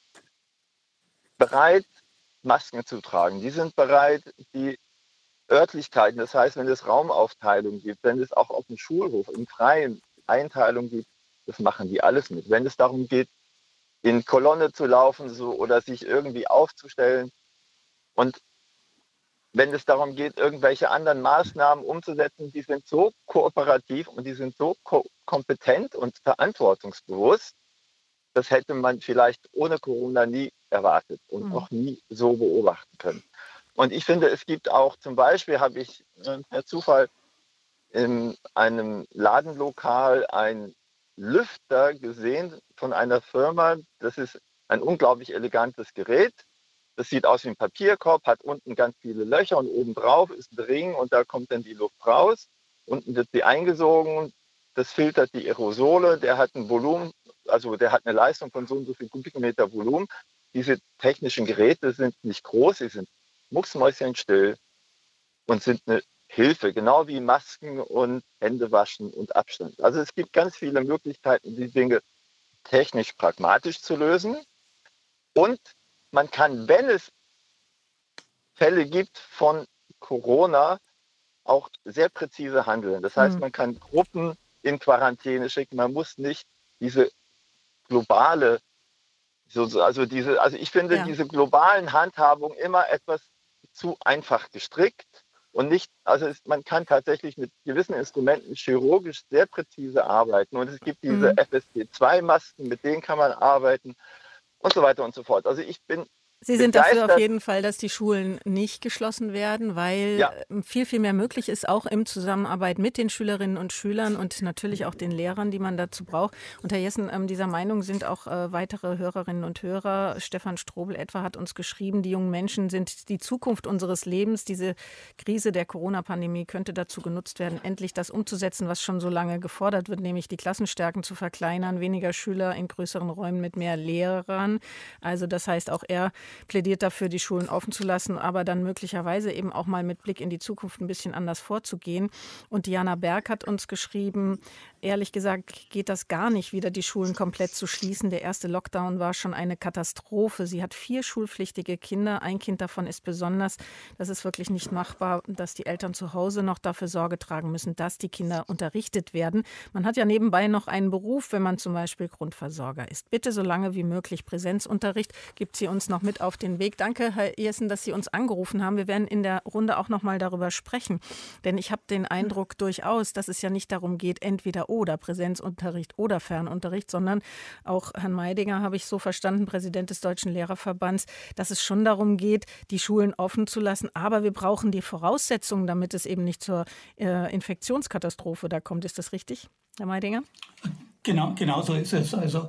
Speaker 10: bereit, Masken zu tragen. Die sind bereit, die Örtlichkeiten, das heißt, wenn es Raumaufteilung gibt, wenn es auch auf dem Schulhof im Freien Einteilung gibt, das machen die alles mit. Wenn es darum geht, in Kolonne zu laufen oder sich irgendwie aufzustellen und wenn es darum geht, irgendwelche anderen Maßnahmen umzusetzen, die sind so kooperativ und die sind so kompetent und verantwortungsbewusst, das hätte man vielleicht ohne Corona nie erwartet und auch nie so beobachten können. Und ich finde, es gibt auch, zum Beispiel habe ich per Zufall in einem Ladenlokal einen Lüfter gesehen von einer Firma. Das ist ein unglaublich elegantes Gerät. Das sieht aus wie ein Papierkorb, hat unten ganz viele Löcher und obendrauf ist ein Ring und da kommt dann die Luft raus. Unten wird sie eingesogen, das filtert die Aerosole, der hat ein Volumen, also der hat eine Leistung von so und so viel Kubikmeter Volumen. Diese technischen Geräte sind nicht groß, sie sind mucksmäuschenstill und sind eine Hilfe, genau wie Masken und Händewaschen und Abstand. Also es gibt ganz viele Möglichkeiten, die Dinge technisch pragmatisch zu lösen. Und man kann, wenn es Fälle gibt von Corona, auch sehr präzise handeln. Das heißt, man kann Gruppen in Quarantäne schicken. Man muss nicht diese globale, also ich finde diese globalen Handhabungen immer etwas zu einfach gestrickt und nicht, man kann tatsächlich mit gewissen Instrumenten chirurgisch sehr präzise arbeiten und es gibt diese FFP2-Masken, mit denen kann man arbeiten und so weiter und so fort. Also ich bin
Speaker 2: Sie sind dafür auf jeden Fall, dass die Schulen nicht geschlossen werden, weil viel, viel mehr möglich ist, auch in Zusammenarbeit mit den Schülerinnen und Schülern und natürlich auch den Lehrern, die man dazu braucht. Und Herr Jessen, dieser Meinung sind auch weitere Hörerinnen und Hörer. Stefan Strobel etwa hat uns geschrieben, die jungen Menschen sind die Zukunft unseres Lebens. Diese Krise der Corona-Pandemie könnte dazu genutzt werden, endlich das umzusetzen, was schon so lange gefordert wird, nämlich die Klassenstärken zu verkleinern, weniger Schüler in größeren Räumen mit mehr Lehrern. Also das heißt, auch er plädiert dafür, die Schulen offen zu lassen, aber dann möglicherweise eben auch mal mit Blick in die Zukunft ein bisschen anders vorzugehen. Und Diana Berg hat uns geschrieben, ehrlich gesagt geht das gar nicht, wieder die Schulen komplett zu schließen. Der erste Lockdown war schon eine Katastrophe. Sie hat 4 schulpflichtige Kinder. Ein Kind davon ist besonders. Das ist wirklich nicht machbar, dass die Eltern zu Hause noch dafür Sorge tragen müssen, dass die Kinder unterrichtet werden. Man hat ja nebenbei noch einen Beruf, wenn man zum Beispiel Grundversorger ist. Bitte so lange wie möglich Präsenzunterricht. Gibt sie uns noch mit auf den Weg. Danke, Herr Jessen, dass Sie uns angerufen haben. Wir werden in der Runde auch noch mal darüber sprechen. Denn ich habe den Eindruck durchaus, dass es ja nicht darum geht, entweder oder Präsenzunterricht oder Fernunterricht, sondern auch Herrn Meidinger habe ich so verstanden, Präsident des Deutschen Lehrerverbands, dass es schon darum geht, die Schulen offen zu lassen. Aber wir brauchen die Voraussetzungen, damit es eben nicht zur Infektionskatastrophe da kommt. Ist das richtig, Herr Meidinger?
Speaker 9: Genau so ist es. Also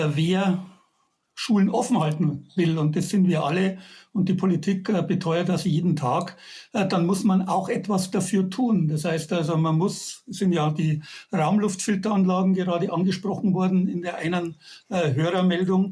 Speaker 9: wer Schulen offen halten will, und das sind wir alle, und die Politik beteuert das jeden Tag, dann muss man auch etwas dafür tun. Das heißt also, sind ja die Raumluftfilteranlagen gerade angesprochen worden in der einen Hörermeldung.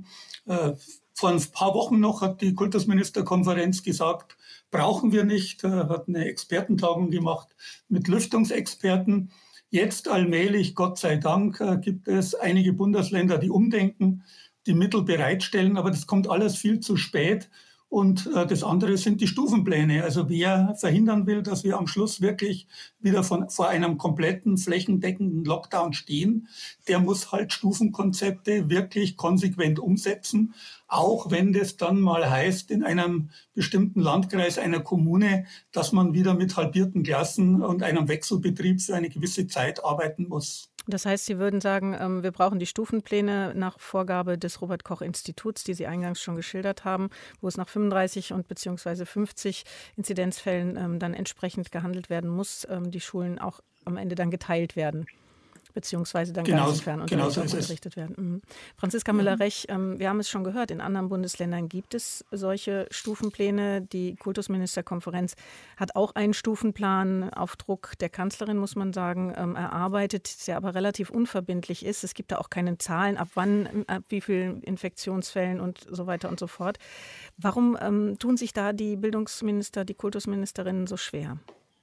Speaker 9: Vor ein paar Wochen noch hat die Kultusministerkonferenz gesagt, brauchen wir nicht, hat eine Expertentagung gemacht mit Lüftungsexperten. Jetzt allmählich, Gott sei Dank, gibt es einige Bundesländer, die umdenken, die Mittel bereitstellen, aber das kommt alles viel zu spät. Und das andere sind die Stufenpläne. Also wer verhindern will, dass wir am Schluss wirklich wieder vor einem kompletten flächendeckenden Lockdown stehen, der muss halt Stufenkonzepte wirklich konsequent umsetzen, auch wenn das dann mal heißt, in einem bestimmten Landkreis einer Kommune, dass man wieder mit halbierten Klassen und einem Wechselbetrieb für eine gewisse Zeit arbeiten muss.
Speaker 2: Das heißt, Sie würden sagen, wir brauchen die Stufenpläne nach Vorgabe des Robert-Koch-Instituts, die Sie eingangs schon geschildert haben, wo es nach 35 und beziehungsweise 50 Inzidenzfällen dann entsprechend gehandelt werden muss, die Schulen auch am Ende dann geteilt werden. Beziehungsweise dann ganz Fernunterricht unterrichtet werden. Franziska Müller-Rech, wir haben es schon gehört, in anderen Bundesländern gibt es solche Stufenpläne. Die Kultusministerkonferenz hat auch einen Stufenplan auf Druck der Kanzlerin, muss man sagen, erarbeitet, der aber relativ unverbindlich ist. Es gibt da auch keine Zahlen, ab wann, ab wie vielen Infektionsfällen und so weiter und so fort. Warum tun sich da die Bildungsminister, die Kultusministerinnen so schwer?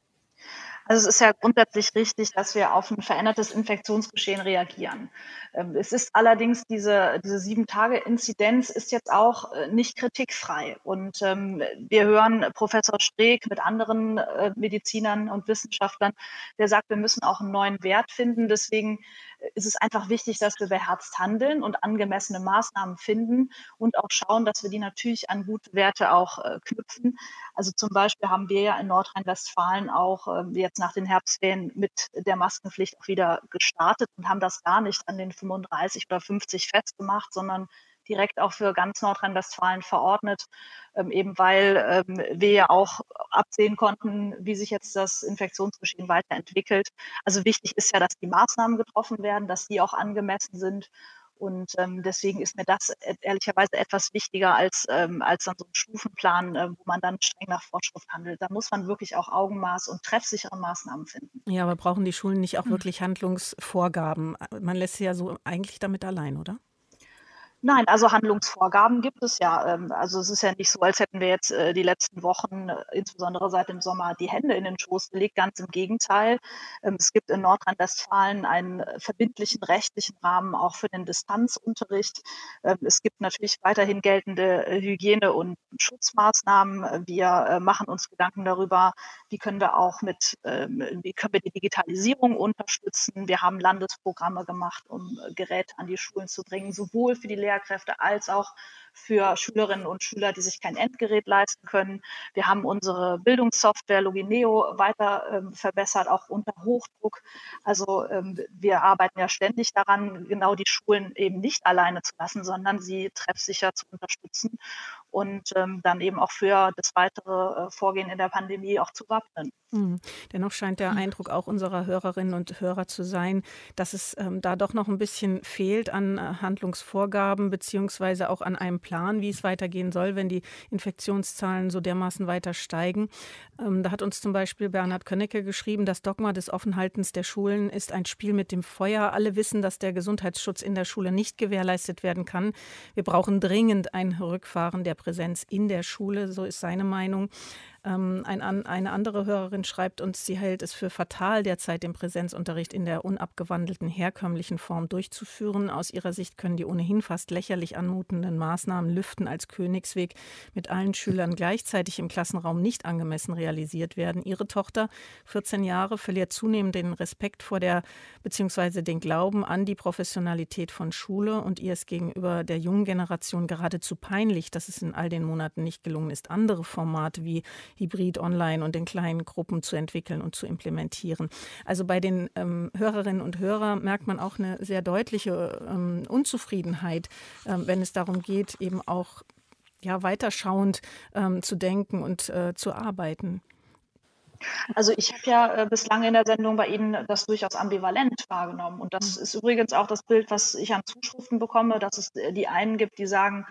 Speaker 8: Also es ist ja grundsätzlich richtig, dass wir auf ein verändertes Infektionsgeschehen reagieren. Es ist allerdings diese 7-Tage-Inzidenz ist jetzt auch nicht kritikfrei. Und wir hören Professor Streeck mit anderen Medizinern und Wissenschaftlern, der sagt, wir müssen auch einen neuen Wert finden. Deswegen ist es einfach wichtig, dass wir beherzt handeln und angemessene Maßnahmen finden und auch schauen, dass wir die natürlich an gute Werte auch knüpfen. Also zum Beispiel haben wir ja in Nordrhein-Westfalen auch jetzt nach den Herbstferien mit der Maskenpflicht auch wieder gestartet und haben das gar nicht an den 35 oder 50 festgemacht, sondern direkt auch für ganz Nordrhein-Westfalen verordnet, eben weil wir ja auch absehen konnten, wie sich jetzt das Infektionsgeschehen weiterentwickelt. Also wichtig ist ja, dass die Maßnahmen getroffen werden, dass die auch angemessen sind. Und deswegen ist mir das ehrlicherweise etwas wichtiger als dann so ein Stufenplan, wo man dann streng nach Vorschrift handelt. Da muss man wirklich auch Augenmaß und treffsichere Maßnahmen finden.
Speaker 2: Ja, aber brauchen die Schulen nicht auch wirklich Handlungsvorgaben? Man lässt sie ja so eigentlich damit allein, oder?
Speaker 8: Nein, also Handlungsvorgaben gibt es ja. Also es ist ja nicht so, als hätten wir jetzt die letzten Wochen, insbesondere seit dem Sommer, die Hände in den Schoß gelegt. Ganz im Gegenteil. Es gibt in Nordrhein-Westfalen einen verbindlichen rechtlichen Rahmen auch für den Distanzunterricht. Es gibt natürlich weiterhin geltende Hygiene- und Schutzmaßnahmen. Wir machen uns Gedanken darüber, wie können wir die Digitalisierung unterstützen. Wir haben Landesprogramme gemacht, um Geräte an die Schulen zu bringen, sowohl für die Lehrkräfte als auch für Schülerinnen und Schüler, die sich kein Endgerät leisten können. Wir haben unsere Bildungssoftware Logineo weiter verbessert, auch unter Hochdruck. Also wir arbeiten ja ständig daran, genau die Schulen eben nicht alleine zu lassen, sondern sie treffsicher zu unterstützen und dann eben auch für das weitere Vorgehen in der Pandemie auch zu wappnen.
Speaker 2: Dennoch scheint der Eindruck auch unserer Hörerinnen und Hörer zu sein, dass es da doch noch ein bisschen fehlt an Handlungsvorgaben beziehungsweise auch an einem Plan, wie es weitergehen soll, wenn die Infektionszahlen so dermaßen weiter steigen. Da hat uns zum Beispiel Bernhard Könnecke geschrieben, das Dogma des Offenhaltens der Schulen ist ein Spiel mit dem Feuer. Alle wissen, dass der Gesundheitsschutz in der Schule nicht gewährleistet werden kann. Wir brauchen dringend ein Rückfahren der Präsenz in der Schule, so ist seine Meinung. Eine andere Hörerin schreibt uns, sie hält es für fatal, derzeit den Präsenzunterricht in der unabgewandelten herkömmlichen Form durchzuführen. Aus ihrer Sicht können die ohnehin fast lächerlich anmutenden Maßnahmen Lüften als Königsweg mit allen Schülern gleichzeitig im Klassenraum nicht angemessen realisiert werden. Ihre Tochter, 14 Jahre, verliert zunehmend den Respekt vor bzw. den Glauben an die Professionalität von Schule und ihr ist gegenüber der jungen Generation geradezu peinlich, dass es in all den Monaten nicht gelungen ist, andere Formate wie Hybrid online und in kleinen Gruppen zu entwickeln und zu implementieren. Also bei den Hörerinnen und Hörern merkt man auch eine sehr deutliche Unzufriedenheit, wenn es darum geht, eben auch weiterschauend zu denken und zu arbeiten.
Speaker 8: Also ich habe ja bislang in der Sendung bei Ihnen das durchaus ambivalent wahrgenommen. Und das ist übrigens auch das Bild, was ich an Zuschriften bekomme, dass es die einen gibt, die sagen,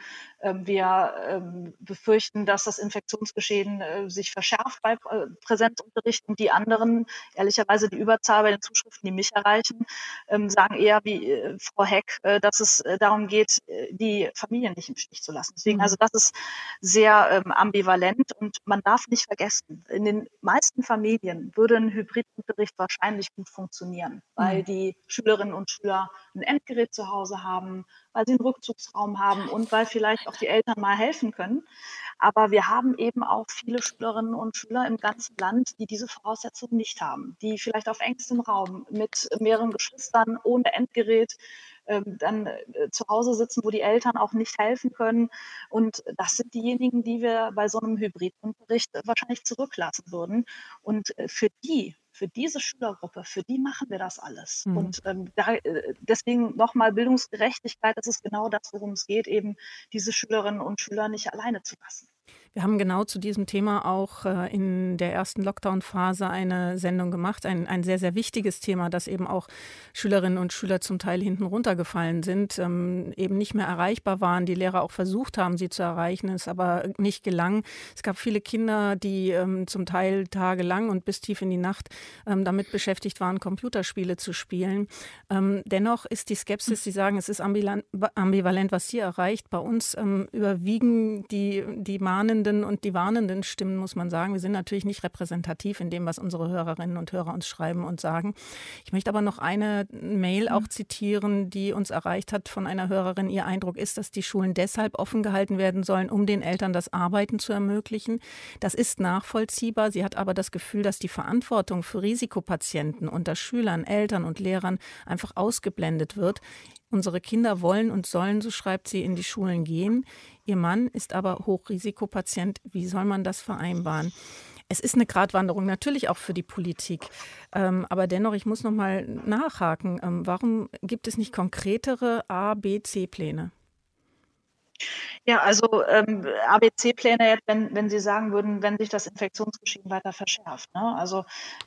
Speaker 8: wir befürchten, dass das Infektionsgeschehen sich verschärft bei Präsenzunterricht. Und die anderen, ehrlicherweise die Überzahl bei den Zuschriften, die mich erreichen, sagen eher wie Frau Heck, dass es darum geht, die Familien nicht im Stich zu lassen. Deswegen, also das ist sehr ambivalent und man darf nicht vergessen, in den meisten Familien würde ein Hybridunterricht wahrscheinlich gut funktionieren, weil die Schülerinnen und Schüler ein Endgerät zu Hause haben, weil sie einen Rückzugsraum haben und weil vielleicht auch die Eltern mal helfen können. Aber wir haben eben auch viele Schülerinnen und Schüler im ganzen Land, die diese Voraussetzungen nicht haben, die vielleicht auf engstem Raum mit mehreren Geschwistern ohne Endgerät dann zu Hause sitzen, wo die Eltern auch nicht helfen können. Und das sind diejenigen, die wir bei so einem Hybridunterricht wahrscheinlich zurücklassen würden. Und für diese Schülergruppe, für die machen wir das alles. Und deswegen nochmal Bildungsgerechtigkeit, das ist genau das, worum es geht, eben diese Schülerinnen und Schüler nicht alleine zu lassen.
Speaker 2: Wir haben genau zu diesem Thema auch in der ersten Lockdown-Phase eine Sendung gemacht. Ein sehr, sehr wichtiges Thema, dass eben auch Schülerinnen und Schüler zum Teil hinten runtergefallen sind, eben nicht mehr erreichbar waren, die Lehrer auch versucht haben, sie zu erreichen, es aber nicht gelang. Es gab viele Kinder, die zum Teil tagelang und bis tief in die Nacht damit beschäftigt waren, Computerspiele zu spielen. Dennoch ist die Skepsis, Sie sagen, es ist ambivalent, was Sie erreicht. Bei uns überwiegen die mahnenden und die warnenden Stimmen, muss man sagen. Wir sind natürlich nicht repräsentativ in dem, was unsere Hörerinnen und Hörer uns schreiben und sagen. Ich möchte aber noch eine Mail auch zitieren, die uns erreicht hat von einer Hörerin. Ihr Eindruck ist, dass die Schulen deshalb offen gehalten werden sollen, um den Eltern das Arbeiten zu ermöglichen. Das ist nachvollziehbar. Sie hat aber das Gefühl, dass die Verantwortung für Risikopatienten unter Schülern, Eltern und Lehrern einfach ausgeblendet wird. Unsere Kinder wollen und sollen, so schreibt sie, in die Schulen gehen. Ihr Mann ist aber Hochrisikopatient. Wie soll man das vereinbaren? Es ist eine Gratwanderung, natürlich auch für die Politik. Aber dennoch, ich muss noch mal nachhaken. Warum gibt es nicht konkretere A-, B-, C-Pläne?
Speaker 8: Ja, also ABC-Pläne, jetzt, wenn Sie sagen würden, wenn sich das Infektionsgeschehen weiter verschärft. Ne? Also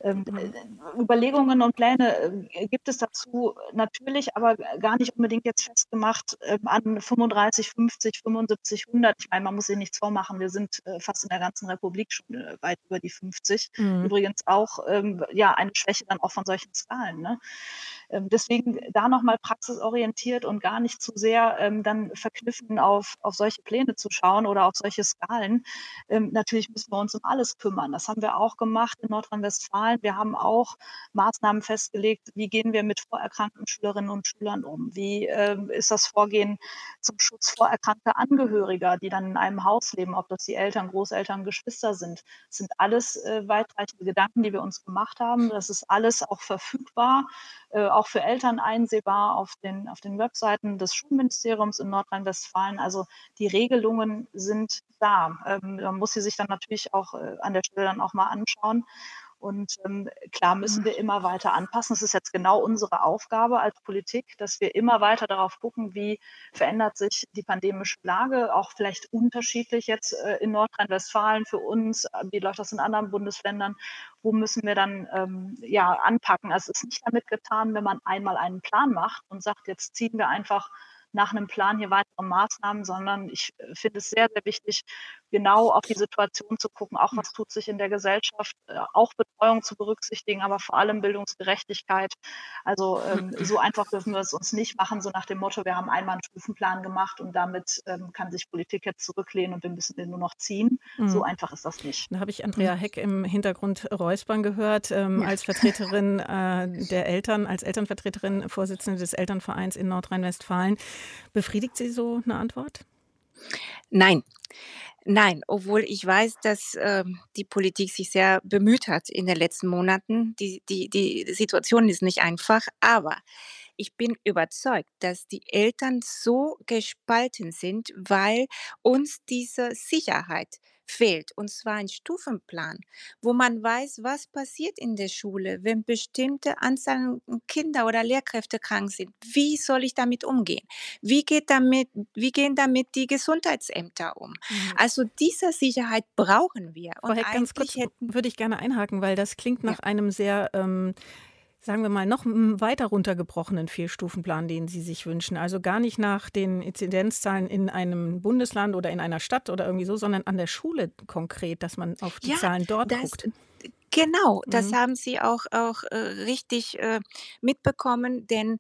Speaker 8: Überlegungen und Pläne gibt es dazu natürlich, aber gar nicht unbedingt jetzt festgemacht an 35, 50, 75, 100. Ich meine, man muss sich nichts vormachen. Wir sind fast in der ganzen Republik schon weit über die 50. Übrigens auch eine Schwäche dann auch von solchen Skalen. Ne? Deswegen da nochmal praxisorientiert und gar nicht zu sehr dann verknüpfen auf solche Pläne zu schauen oder auf solche Skalen. Natürlich müssen wir uns um alles kümmern. Das haben wir auch gemacht in Nordrhein-Westfalen. Wir haben auch Maßnahmen festgelegt, wie gehen wir mit vorerkrankten Schülerinnen und Schülern um? Wie ist das Vorgehen zum Schutz vorerkrankter Angehöriger, die dann in einem Haus leben, ob das die Eltern, Großeltern, Geschwister sind? Das sind alles weitreichende Gedanken, die wir uns gemacht haben. Das ist alles auch verfügbar, auch für Eltern einsehbar auf den Webseiten des Schulministeriums in Nordrhein-Westfalen. Also die Regelungen sind da. Man muss sie sich dann natürlich auch an der Stelle dann auch mal anschauen. Und klar müssen wir immer weiter anpassen. Das ist jetzt genau unsere Aufgabe als Politik, dass wir immer weiter darauf gucken, wie verändert sich die pandemische Lage, auch vielleicht unterschiedlich jetzt in Nordrhein-Westfalen für uns, wie läuft das in anderen Bundesländern, wo müssen wir dann anpacken. Also es ist nicht damit getan, wenn man einmal einen Plan macht und sagt, jetzt ziehen wir einfach nach einem Plan hier weitere Maßnahmen, sondern ich finde es sehr, sehr wichtig, genau auf die Situation zu gucken, auch was tut sich in der Gesellschaft, auch Betreuung zu berücksichtigen, aber vor allem Bildungsgerechtigkeit. Also so einfach dürfen wir es uns nicht machen, so nach dem Motto, wir haben einmal einen Stufenplan gemacht und damit kann sich Politik jetzt zurücklehnen und wir müssen den nur noch ziehen. So einfach ist das nicht.
Speaker 2: Da habe ich Andrea Heck im Hintergrund räuspern gehört, als Vertreterin der Eltern, als Elternvertreterin, Vorsitzende des Elternvereins in Nordrhein-Westfalen. Befriedigt Sie so eine Antwort?
Speaker 7: Nein, obwohl ich weiß, dass die Politik sich sehr bemüht hat in den letzten Monaten. Die Situation ist nicht einfach, aber ich bin überzeugt, dass die Eltern so gespalten sind, weil uns diese Sicherheit fehlt. Und zwar ein Stufenplan, wo man weiß, was passiert in der Schule, wenn bestimmte Anzahl Kinder oder Lehrkräfte krank sind. Wie soll ich damit umgehen? Wie gehen damit die Gesundheitsämter um? Also diese Sicherheit brauchen wir.
Speaker 2: Frau Heck, ganz kurz würde ich gerne einhaken, weil das klingt nach einem sehr sagen wir mal, noch weiter runtergebrochenen Vierstufenplan, den Sie sich wünschen. Also gar nicht nach den Inzidenzzahlen in einem Bundesland oder in einer Stadt oder irgendwie so, sondern an der Schule konkret, dass man auf die Zahlen dort guckt.
Speaker 7: Genau, das haben Sie auch richtig mitbekommen, denn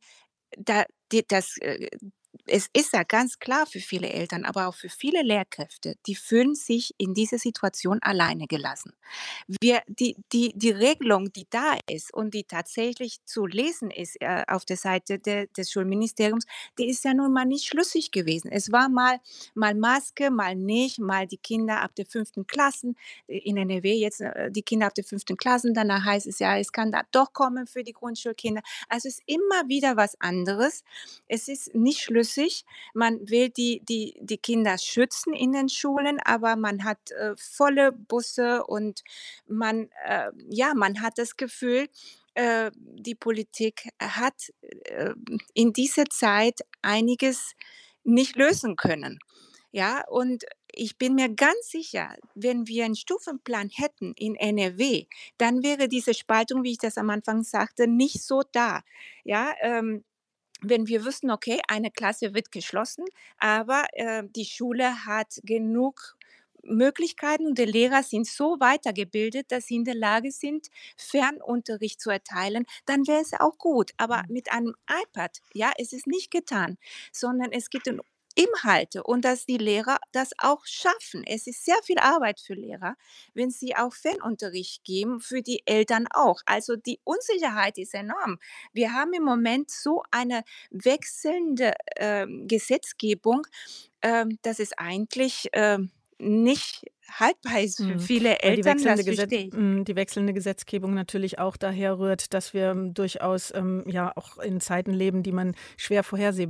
Speaker 7: es ist ja ganz klar für viele Eltern, aber auch für viele Lehrkräfte, die fühlen sich in dieser Situation alleine gelassen. Die Regelung, die da ist und die tatsächlich zu lesen ist auf der Seite des Schulministeriums, die ist ja nun mal nicht schlüssig gewesen. Es war mal Maske, mal nicht, mal die Kinder ab der 5. Klassen, in NRW jetzt die Kinder ab der 5. Klassen, danach heißt es ja, es kann da doch kommen für die Grundschulkinder. Also es ist immer wieder was anderes. Es ist nicht schlüssig. Man will die Kinder schützen in den Schulen, aber man hat volle Busse und man hat das Gefühl, die Politik hat in dieser Zeit einiges nicht lösen können. Ja, und ich bin mir ganz sicher, wenn wir einen Stufenplan hätten in NRW, dann wäre diese Spaltung, wie ich das am Anfang sagte, nicht so da. Ja, wenn wir wüssten, okay, eine Klasse wird geschlossen, aber die Schule hat genug Möglichkeiten und die Lehrer sind so weitergebildet, dass sie in der Lage sind, Fernunterricht zu erteilen, dann wäre es auch gut. Aber mit einem iPad, es ist nicht getan, sondern es gibt Inhalte und dass die Lehrer das auch schaffen. Es ist sehr viel Arbeit für Lehrer, wenn sie auch Fernunterricht geben, für die Eltern auch. Also die Unsicherheit ist enorm. Wir haben im Moment so eine wechselnde Gesetzgebung, dass es eigentlich nicht haltbar ist für viele Eltern, das verstehe ich.
Speaker 2: Die wechselnde Gesetzgebung natürlich auch daher rührt, dass wir durchaus auch in Zeiten leben, die man schwer vorhersehen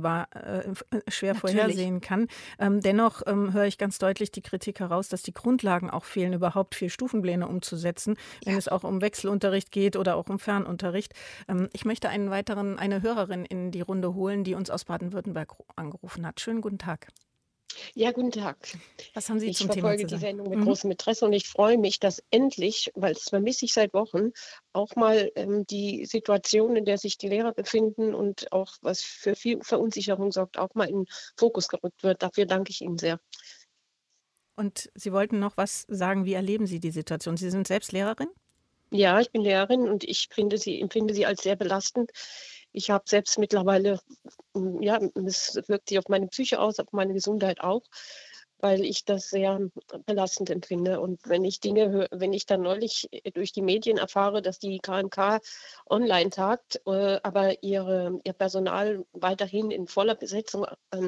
Speaker 2: kann. Dennoch höre ich ganz deutlich die Kritik heraus, dass die Grundlagen auch fehlen, überhaupt 4 Stufenpläne umzusetzen, wenn es auch um Wechselunterricht geht oder auch um Fernunterricht. Ich möchte eine Hörerin in die Runde holen, die uns aus Baden-Württemberg angerufen hat. Schönen guten Tag.
Speaker 11: Ja, guten Tag.
Speaker 2: Was haben Sie
Speaker 11: Ich
Speaker 2: zum Thema
Speaker 11: verfolge
Speaker 2: zu
Speaker 11: die
Speaker 2: sagen?
Speaker 11: Sendung mit großem Interesse und ich freue mich, dass endlich, weil das vermisse ich seit Wochen, auch mal die Situation, in der sich die Lehrer befinden und auch was für viel Verunsicherung sorgt, auch mal in den Fokus gerückt wird. Dafür danke ich Ihnen sehr.
Speaker 2: Und Sie wollten noch was sagen, wie erleben Sie die Situation? Sie sind selbst Lehrerin?
Speaker 11: Ja, ich bin Lehrerin und ich empfinde sie als sehr belastend. Ich habe selbst mittlerweile, ja, es wirkt sich auf meine Psyche aus, auf meine Gesundheit auch, weil ich das sehr belastend empfinde. Und wenn ich Dinge höre, wenn ich dann neulich durch die Medien erfahre, dass die KMK online tagt, aber ihr Personal weiterhin in voller Besetzung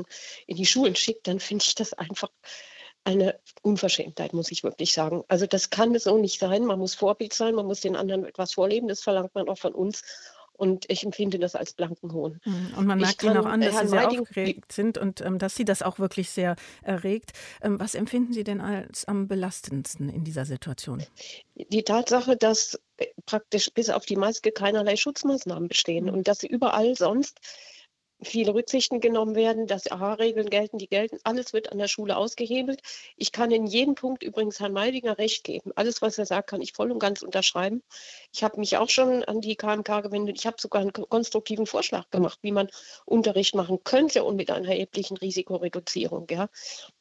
Speaker 11: in die Schulen schickt, dann finde ich das einfach eine Unverschämtheit, muss ich wirklich sagen. Also das kann es so nicht sein. Man muss Vorbild sein, man muss den anderen etwas vorleben. Das verlangt man auch von uns. Und ich empfinde das als blanken Hohn.
Speaker 2: Und man merkt Ihnen auch an, dass Sie
Speaker 11: Herrn
Speaker 2: sehr
Speaker 11: Meiding,
Speaker 2: aufgeregt sind und dass Sie das auch wirklich sehr erregt. Was empfinden Sie denn als am belastendsten in dieser Situation?
Speaker 11: die Tatsache, dass praktisch bis auf die Maske keinerlei Schutzmaßnahmen bestehen und dass überall sonst viele Rücksichten genommen werden, dass AHA-Regeln gelten, die gelten. Alles wird an der Schule ausgehebelt. Ich kann in jedem Punkt übrigens Herrn Meidinger recht geben. Alles, was er sagt, kann ich voll und ganz unterschreiben. Ich habe mich auch schon an die KMK gewendet. Ich habe sogar einen konstruktiven Vorschlag gemacht, wie man Unterricht machen könnte und mit einer erheblichen Risikoreduzierung. Ja.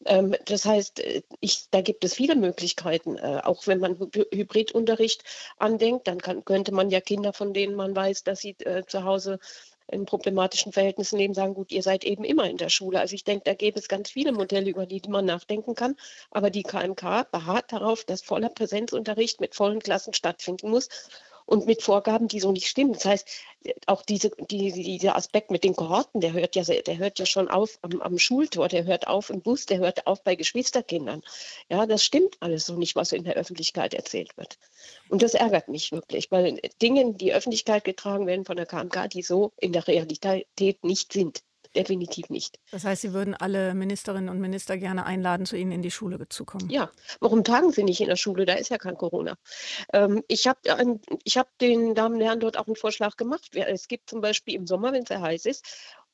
Speaker 11: Das heißt, da gibt es viele Möglichkeiten. Auch wenn man Hybridunterricht andenkt, dann könnte man ja Kinder, von denen man weiß, dass sie zu Hause in problematischen Verhältnissen leben, sagen, gut, ihr seid eben immer in der Schule. Also ich denke, da gäbe es ganz viele Modelle, über die man nachdenken kann. Aber die KMK beharrt darauf, dass voller Präsenzunterricht mit vollen Klassen stattfinden muss und mit Vorgaben, die so nicht stimmen. Das heißt, auch dieser Aspekt mit den Kohorten, der hört ja schon auf am Schultor, der hört auf im Bus, der hört auf bei Geschwisterkindern. Ja, das stimmt alles so nicht, was in der Öffentlichkeit erzählt wird. Und das ärgert mich wirklich, weil Dinge in die Öffentlichkeit getragen werden von der KMK, die so in der Realität nicht sind. Definitiv nicht.
Speaker 2: Das heißt, Sie würden alle Ministerinnen und Minister gerne einladen, zu Ihnen in die Schule zu kommen?
Speaker 11: Ja, warum tagen Sie nicht in der Schule? Da ist ja kein Corona. Ich habe den Damen und Herren dort auch einen Vorschlag gemacht. Es gibt zum Beispiel im Sommer, wenn es sehr heiß ist,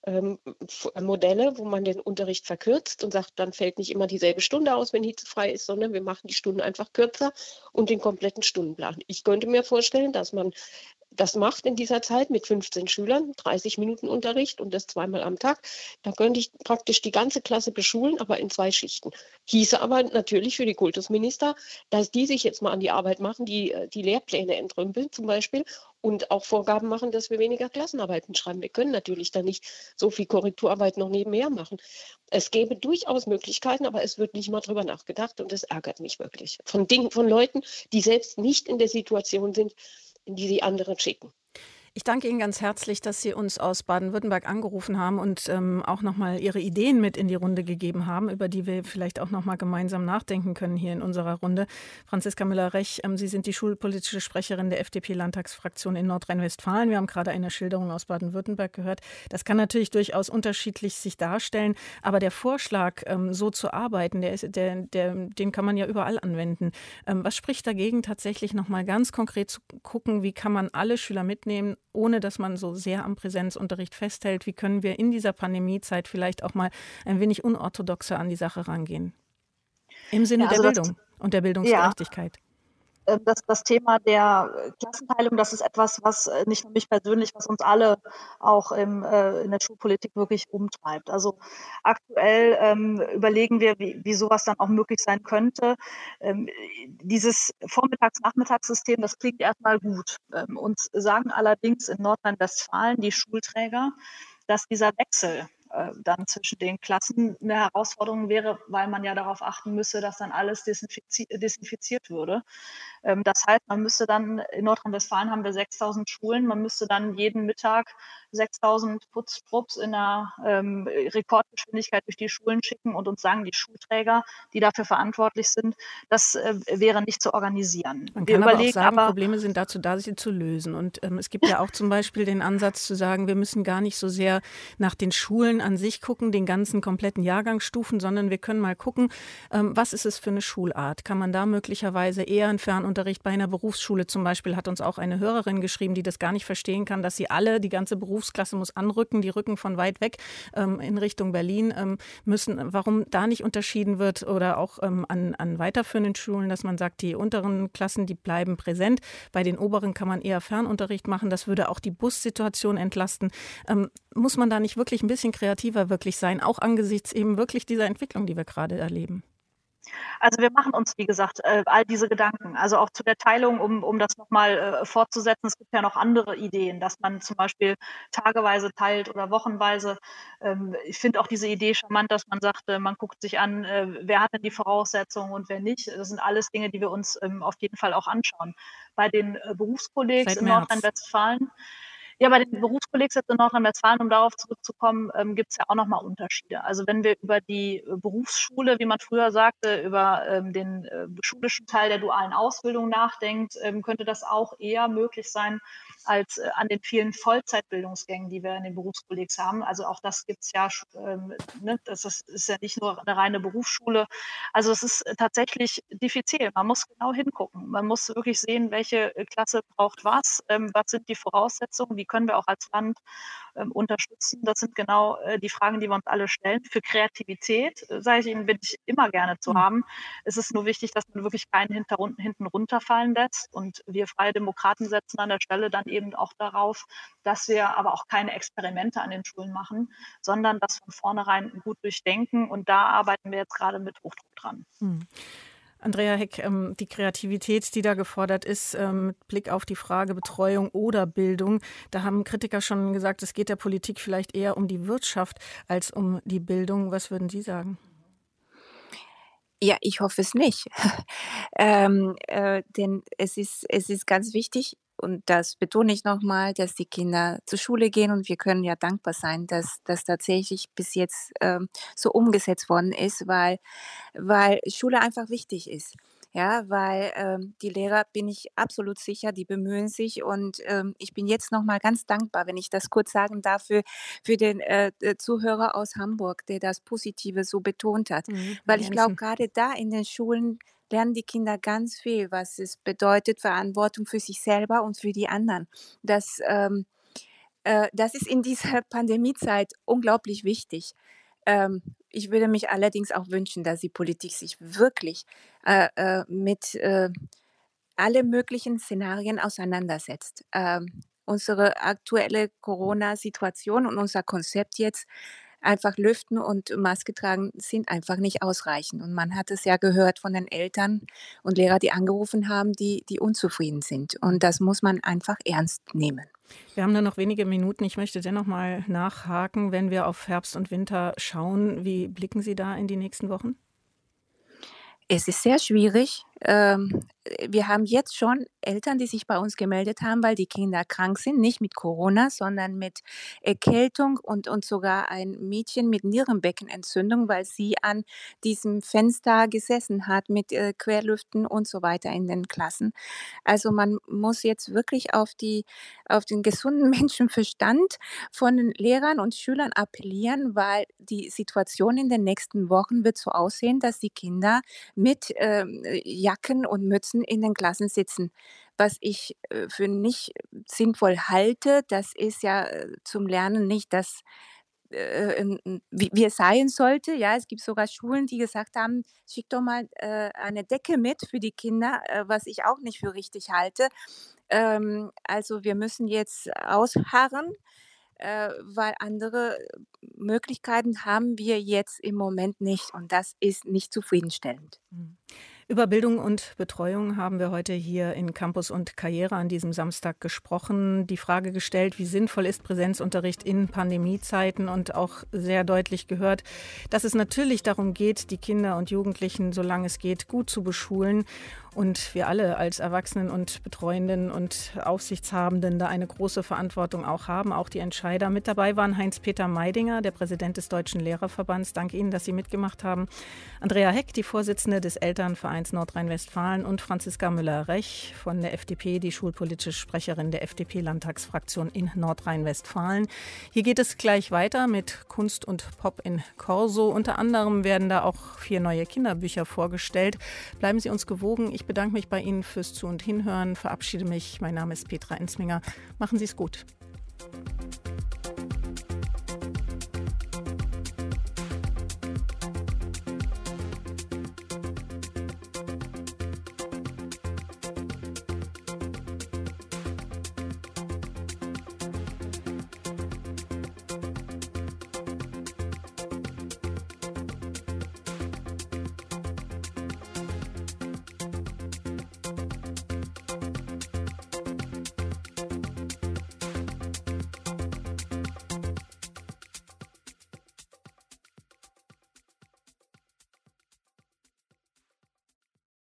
Speaker 11: Modelle, wo man den Unterricht verkürzt und sagt, dann fällt nicht immer dieselbe Stunde aus, wenn hitzefrei ist, sondern wir machen die Stunden einfach kürzer und den kompletten Stundenplan. Ich könnte mir vorstellen, dass man das macht in dieser Zeit mit 15 Schülern, 30 Minuten Unterricht und das zweimal am Tag. Da könnte ich praktisch die ganze Klasse beschulen, aber in 2 Schichten. Hieße aber natürlich für die Kultusminister, dass die sich jetzt mal an die Arbeit machen, die Lehrpläne entrümpeln zum Beispiel und auch Vorgaben machen, dass wir weniger Klassenarbeiten schreiben. Wir können natürlich dann nicht so viel Korrekturarbeit noch nebenher machen. Es gäbe durchaus Möglichkeiten, aber es wird nicht mal drüber nachgedacht und das ärgert mich wirklich. Von Leuten, die selbst nicht in der Situation sind, in die sie anderen schicken.
Speaker 2: Ich danke Ihnen ganz herzlich, dass Sie uns aus Baden-Württemberg angerufen haben und auch nochmal Ihre Ideen mit in die Runde gegeben haben, über die wir vielleicht auch nochmal gemeinsam nachdenken können hier in unserer Runde. Franziska Müller-Rech, Sie sind die schulpolitische Sprecherin der FDP-Landtagsfraktion in Nordrhein-Westfalen. Wir haben gerade eine Schilderung aus Baden-Württemberg gehört. Das kann natürlich durchaus unterschiedlich sich darstellen, aber der Vorschlag, so zu arbeiten, den kann man ja überall anwenden. Was spricht dagegen, tatsächlich nochmal ganz konkret zu gucken, wie kann man alle Schüler mitnehmen, ohne dass man so sehr am Präsenzunterricht festhält? Wie können wir in dieser Pandemiezeit vielleicht auch mal ein wenig unorthodoxer an die Sache rangehen? Im Sinne der Bildung und der Bildungsgerechtigkeit.
Speaker 8: Das Thema der Klassenteilung, das ist etwas, was nicht nur mich persönlich, was uns alle auch in der Schulpolitik wirklich umtreibt. Also aktuell überlegen wir, wie sowas dann auch möglich sein könnte. Dieses Vormittags-Nachmittagssystem, das klingt erstmal gut. Uns sagen allerdings in Nordrhein-Westfalen die Schulträger, dass dieser Wechsel dann zwischen den Klassen eine Herausforderung wäre, weil man ja darauf achten müsse, dass dann alles desinfiziert würde. Das heißt, man müsste dann, in Nordrhein-Westfalen haben wir 6.000 Schulen, man müsste dann jeden Mittag 6.000 Putztrupps in einer Rekordgeschwindigkeit durch die Schulen schicken und uns sagen, die Schulträger, die dafür verantwortlich sind, das wäre nicht zu organisieren.
Speaker 2: Man kann aber auch sagen, Probleme sind dazu da, sie zu lösen. Und es gibt ja auch zum Beispiel den Ansatz zu sagen, wir müssen gar nicht so sehr nach den Schulen an sich gucken, den ganzen kompletten Jahrgangsstufen, sondern wir können mal gucken, was ist es für eine Schulart? Kann man da möglicherweise eher einen Fernunterricht bei einer Berufsschule zum Beispiel, hat uns auch eine Hörerin geschrieben, die das gar nicht verstehen kann, dass sie die ganze Berufsklasse muss anrücken, die rücken von weit weg in Richtung Berlin müssen, warum da nicht unterschieden wird oder auch an weiterführenden Schulen, dass man sagt, die unteren Klassen, die bleiben präsent, bei den oberen kann man eher Fernunterricht machen, das würde auch die Bussituation entlasten. Muss man da nicht wirklich ein bisschen kreativer wirklich sein, auch angesichts eben wirklich dieser Entwicklung, die wir gerade erleben?
Speaker 8: Also wir machen uns, wie gesagt, all diese Gedanken. Also auch zu der Teilung, um das nochmal fortzusetzen. Es gibt ja noch andere Ideen, dass man zum Beispiel tageweise teilt oder wochenweise. Ich finde auch diese Idee charmant, dass man sagt, man guckt sich an, wer hat denn die Voraussetzungen und wer nicht. Das sind alles Dinge, die wir uns auf jeden Fall auch anschauen. Bei den Berufskollegs in Nordrhein-Westfalen. Ja, bei den Berufskollegs jetzt in Nordrhein-Westfalen, um darauf zurückzukommen, gibt es ja auch nochmal Unterschiede. Also wenn wir über die Berufsschule, wie man früher sagte, über den schulischen Teil der dualen Ausbildung nachdenkt, könnte das auch eher möglich sein als an den vielen Vollzeitbildungsgängen, die wir in den Berufskollegs haben. Also auch das gibt es ja, das ist ja nicht nur eine reine Berufsschule. Also es ist tatsächlich diffizil. Man muss genau hingucken. Man muss wirklich sehen, welche Klasse braucht was sind die Voraussetzungen, wie können wir auch als Land unterstützen. Das sind genau die Fragen, die wir uns alle stellen. Für Kreativität, sage ich Ihnen, bin ich immer gerne zu haben. Es ist nur wichtig, dass man wirklich keinen hinten runterfallen lässt. Und wir Freie Demokraten setzen an der Stelle dann eben auch darauf, dass wir aber auch keine Experimente an den Schulen machen, sondern das von vornherein gut durchdenken. Und da arbeiten wir jetzt gerade mit Hochdruck dran.
Speaker 2: Andrea Heck, die Kreativität, die da gefordert ist, mit Blick auf die Frage Betreuung oder Bildung, da haben Kritiker schon gesagt, es geht der Politik vielleicht eher um die Wirtschaft als um die Bildung. Was würden Sie sagen?
Speaker 7: Ja, ich hoffe es nicht. Denn es ist ganz wichtig, und das betone ich nochmal, dass die Kinder zur Schule gehen, und wir können ja dankbar sein, dass das tatsächlich bis jetzt so umgesetzt worden ist, weil Schule einfach wichtig ist. Ja, weil die Lehrer, bin ich absolut sicher, die bemühen sich, und ich bin jetzt nochmal ganz dankbar, wenn ich das kurz sagen darf, für den Zuhörer aus Hamburg, der das Positive so betont hat. Weil ich glaube, gerade da in den Schulen lernen die Kinder ganz viel, was es bedeutet, Verantwortung für sich selber und für die anderen. Das ist in dieser Pandemiezeit unglaublich wichtig. Ich würde mich allerdings auch wünschen, dass die Politik sich wirklich mit alle möglichen Szenarien auseinandersetzt. Unsere aktuelle Corona-Situation und unser Konzept jetzt einfach lüften und Maske tragen sind einfach nicht ausreichend. Und man hat es ja gehört von den Eltern und Lehrern, die angerufen haben, die unzufrieden sind. Und das muss man einfach ernst nehmen.
Speaker 2: Wir haben nur noch wenige Minuten. Ich möchte dennoch mal nachhaken, wenn wir auf Herbst und Winter schauen. Wie blicken Sie da in die nächsten Wochen?
Speaker 7: Es ist sehr schwierig. Wir haben jetzt schon Eltern, die sich bei uns gemeldet haben, weil die Kinder krank sind, nicht mit Corona, sondern mit Erkältung und sogar ein Mädchen mit Nierenbeckenentzündung, weil sie an diesem Fenster gesessen hat mit Querlüften und so weiter in den Klassen. Also man muss jetzt wirklich auf den gesunden Menschenverstand von den Lehrern und Schülern appellieren, weil die Situation in den nächsten Wochen wird so aussehen, dass die Kinder mit Jacken und Mützen in den Klassen sitzen. Was ich für nicht sinnvoll halte, das ist ja zum Lernen nicht das, wie es sein sollte. Ja, es gibt sogar Schulen, die gesagt haben, schick doch mal eine Decke mit für die Kinder, was ich auch nicht für richtig halte. Also wir müssen jetzt ausharren, weil andere Möglichkeiten haben wir jetzt im Moment nicht, und das ist nicht zufriedenstellend.
Speaker 2: Über Bildung und Betreuung haben wir heute hier in Campus und Karriere an diesem Samstag gesprochen, die Frage gestellt, wie sinnvoll ist Präsenzunterricht in Pandemiezeiten, und auch sehr deutlich gehört, dass es natürlich darum geht, die Kinder und Jugendlichen, solange es geht, gut zu beschulen. und wir alle als Erwachsenen und Betreuenden und Aufsichtshabenden da eine große Verantwortung auch haben, auch die Entscheider. Mit dabei waren Heinz-Peter Meidinger, der Präsident des Deutschen Lehrerverbands. Danke Ihnen, dass Sie mitgemacht haben. Andrea Heck, die Vorsitzende des Elternvereins Nordrhein-Westfalen, und Franziska Müller-Rech von der FDP, die schulpolitische Sprecherin der FDP-Landtagsfraktion in Nordrhein-Westfalen. Hier geht es gleich weiter mit Kunst und Pop in Corso. Unter anderem werden da auch 4 neue Kinderbücher vorgestellt. Bleiben Sie uns gewogen. Ich bedanke mich bei Ihnen fürs Zu- und Hinhören, verabschiede mich. Mein Name ist Petra Enzminger. Machen Sie es gut.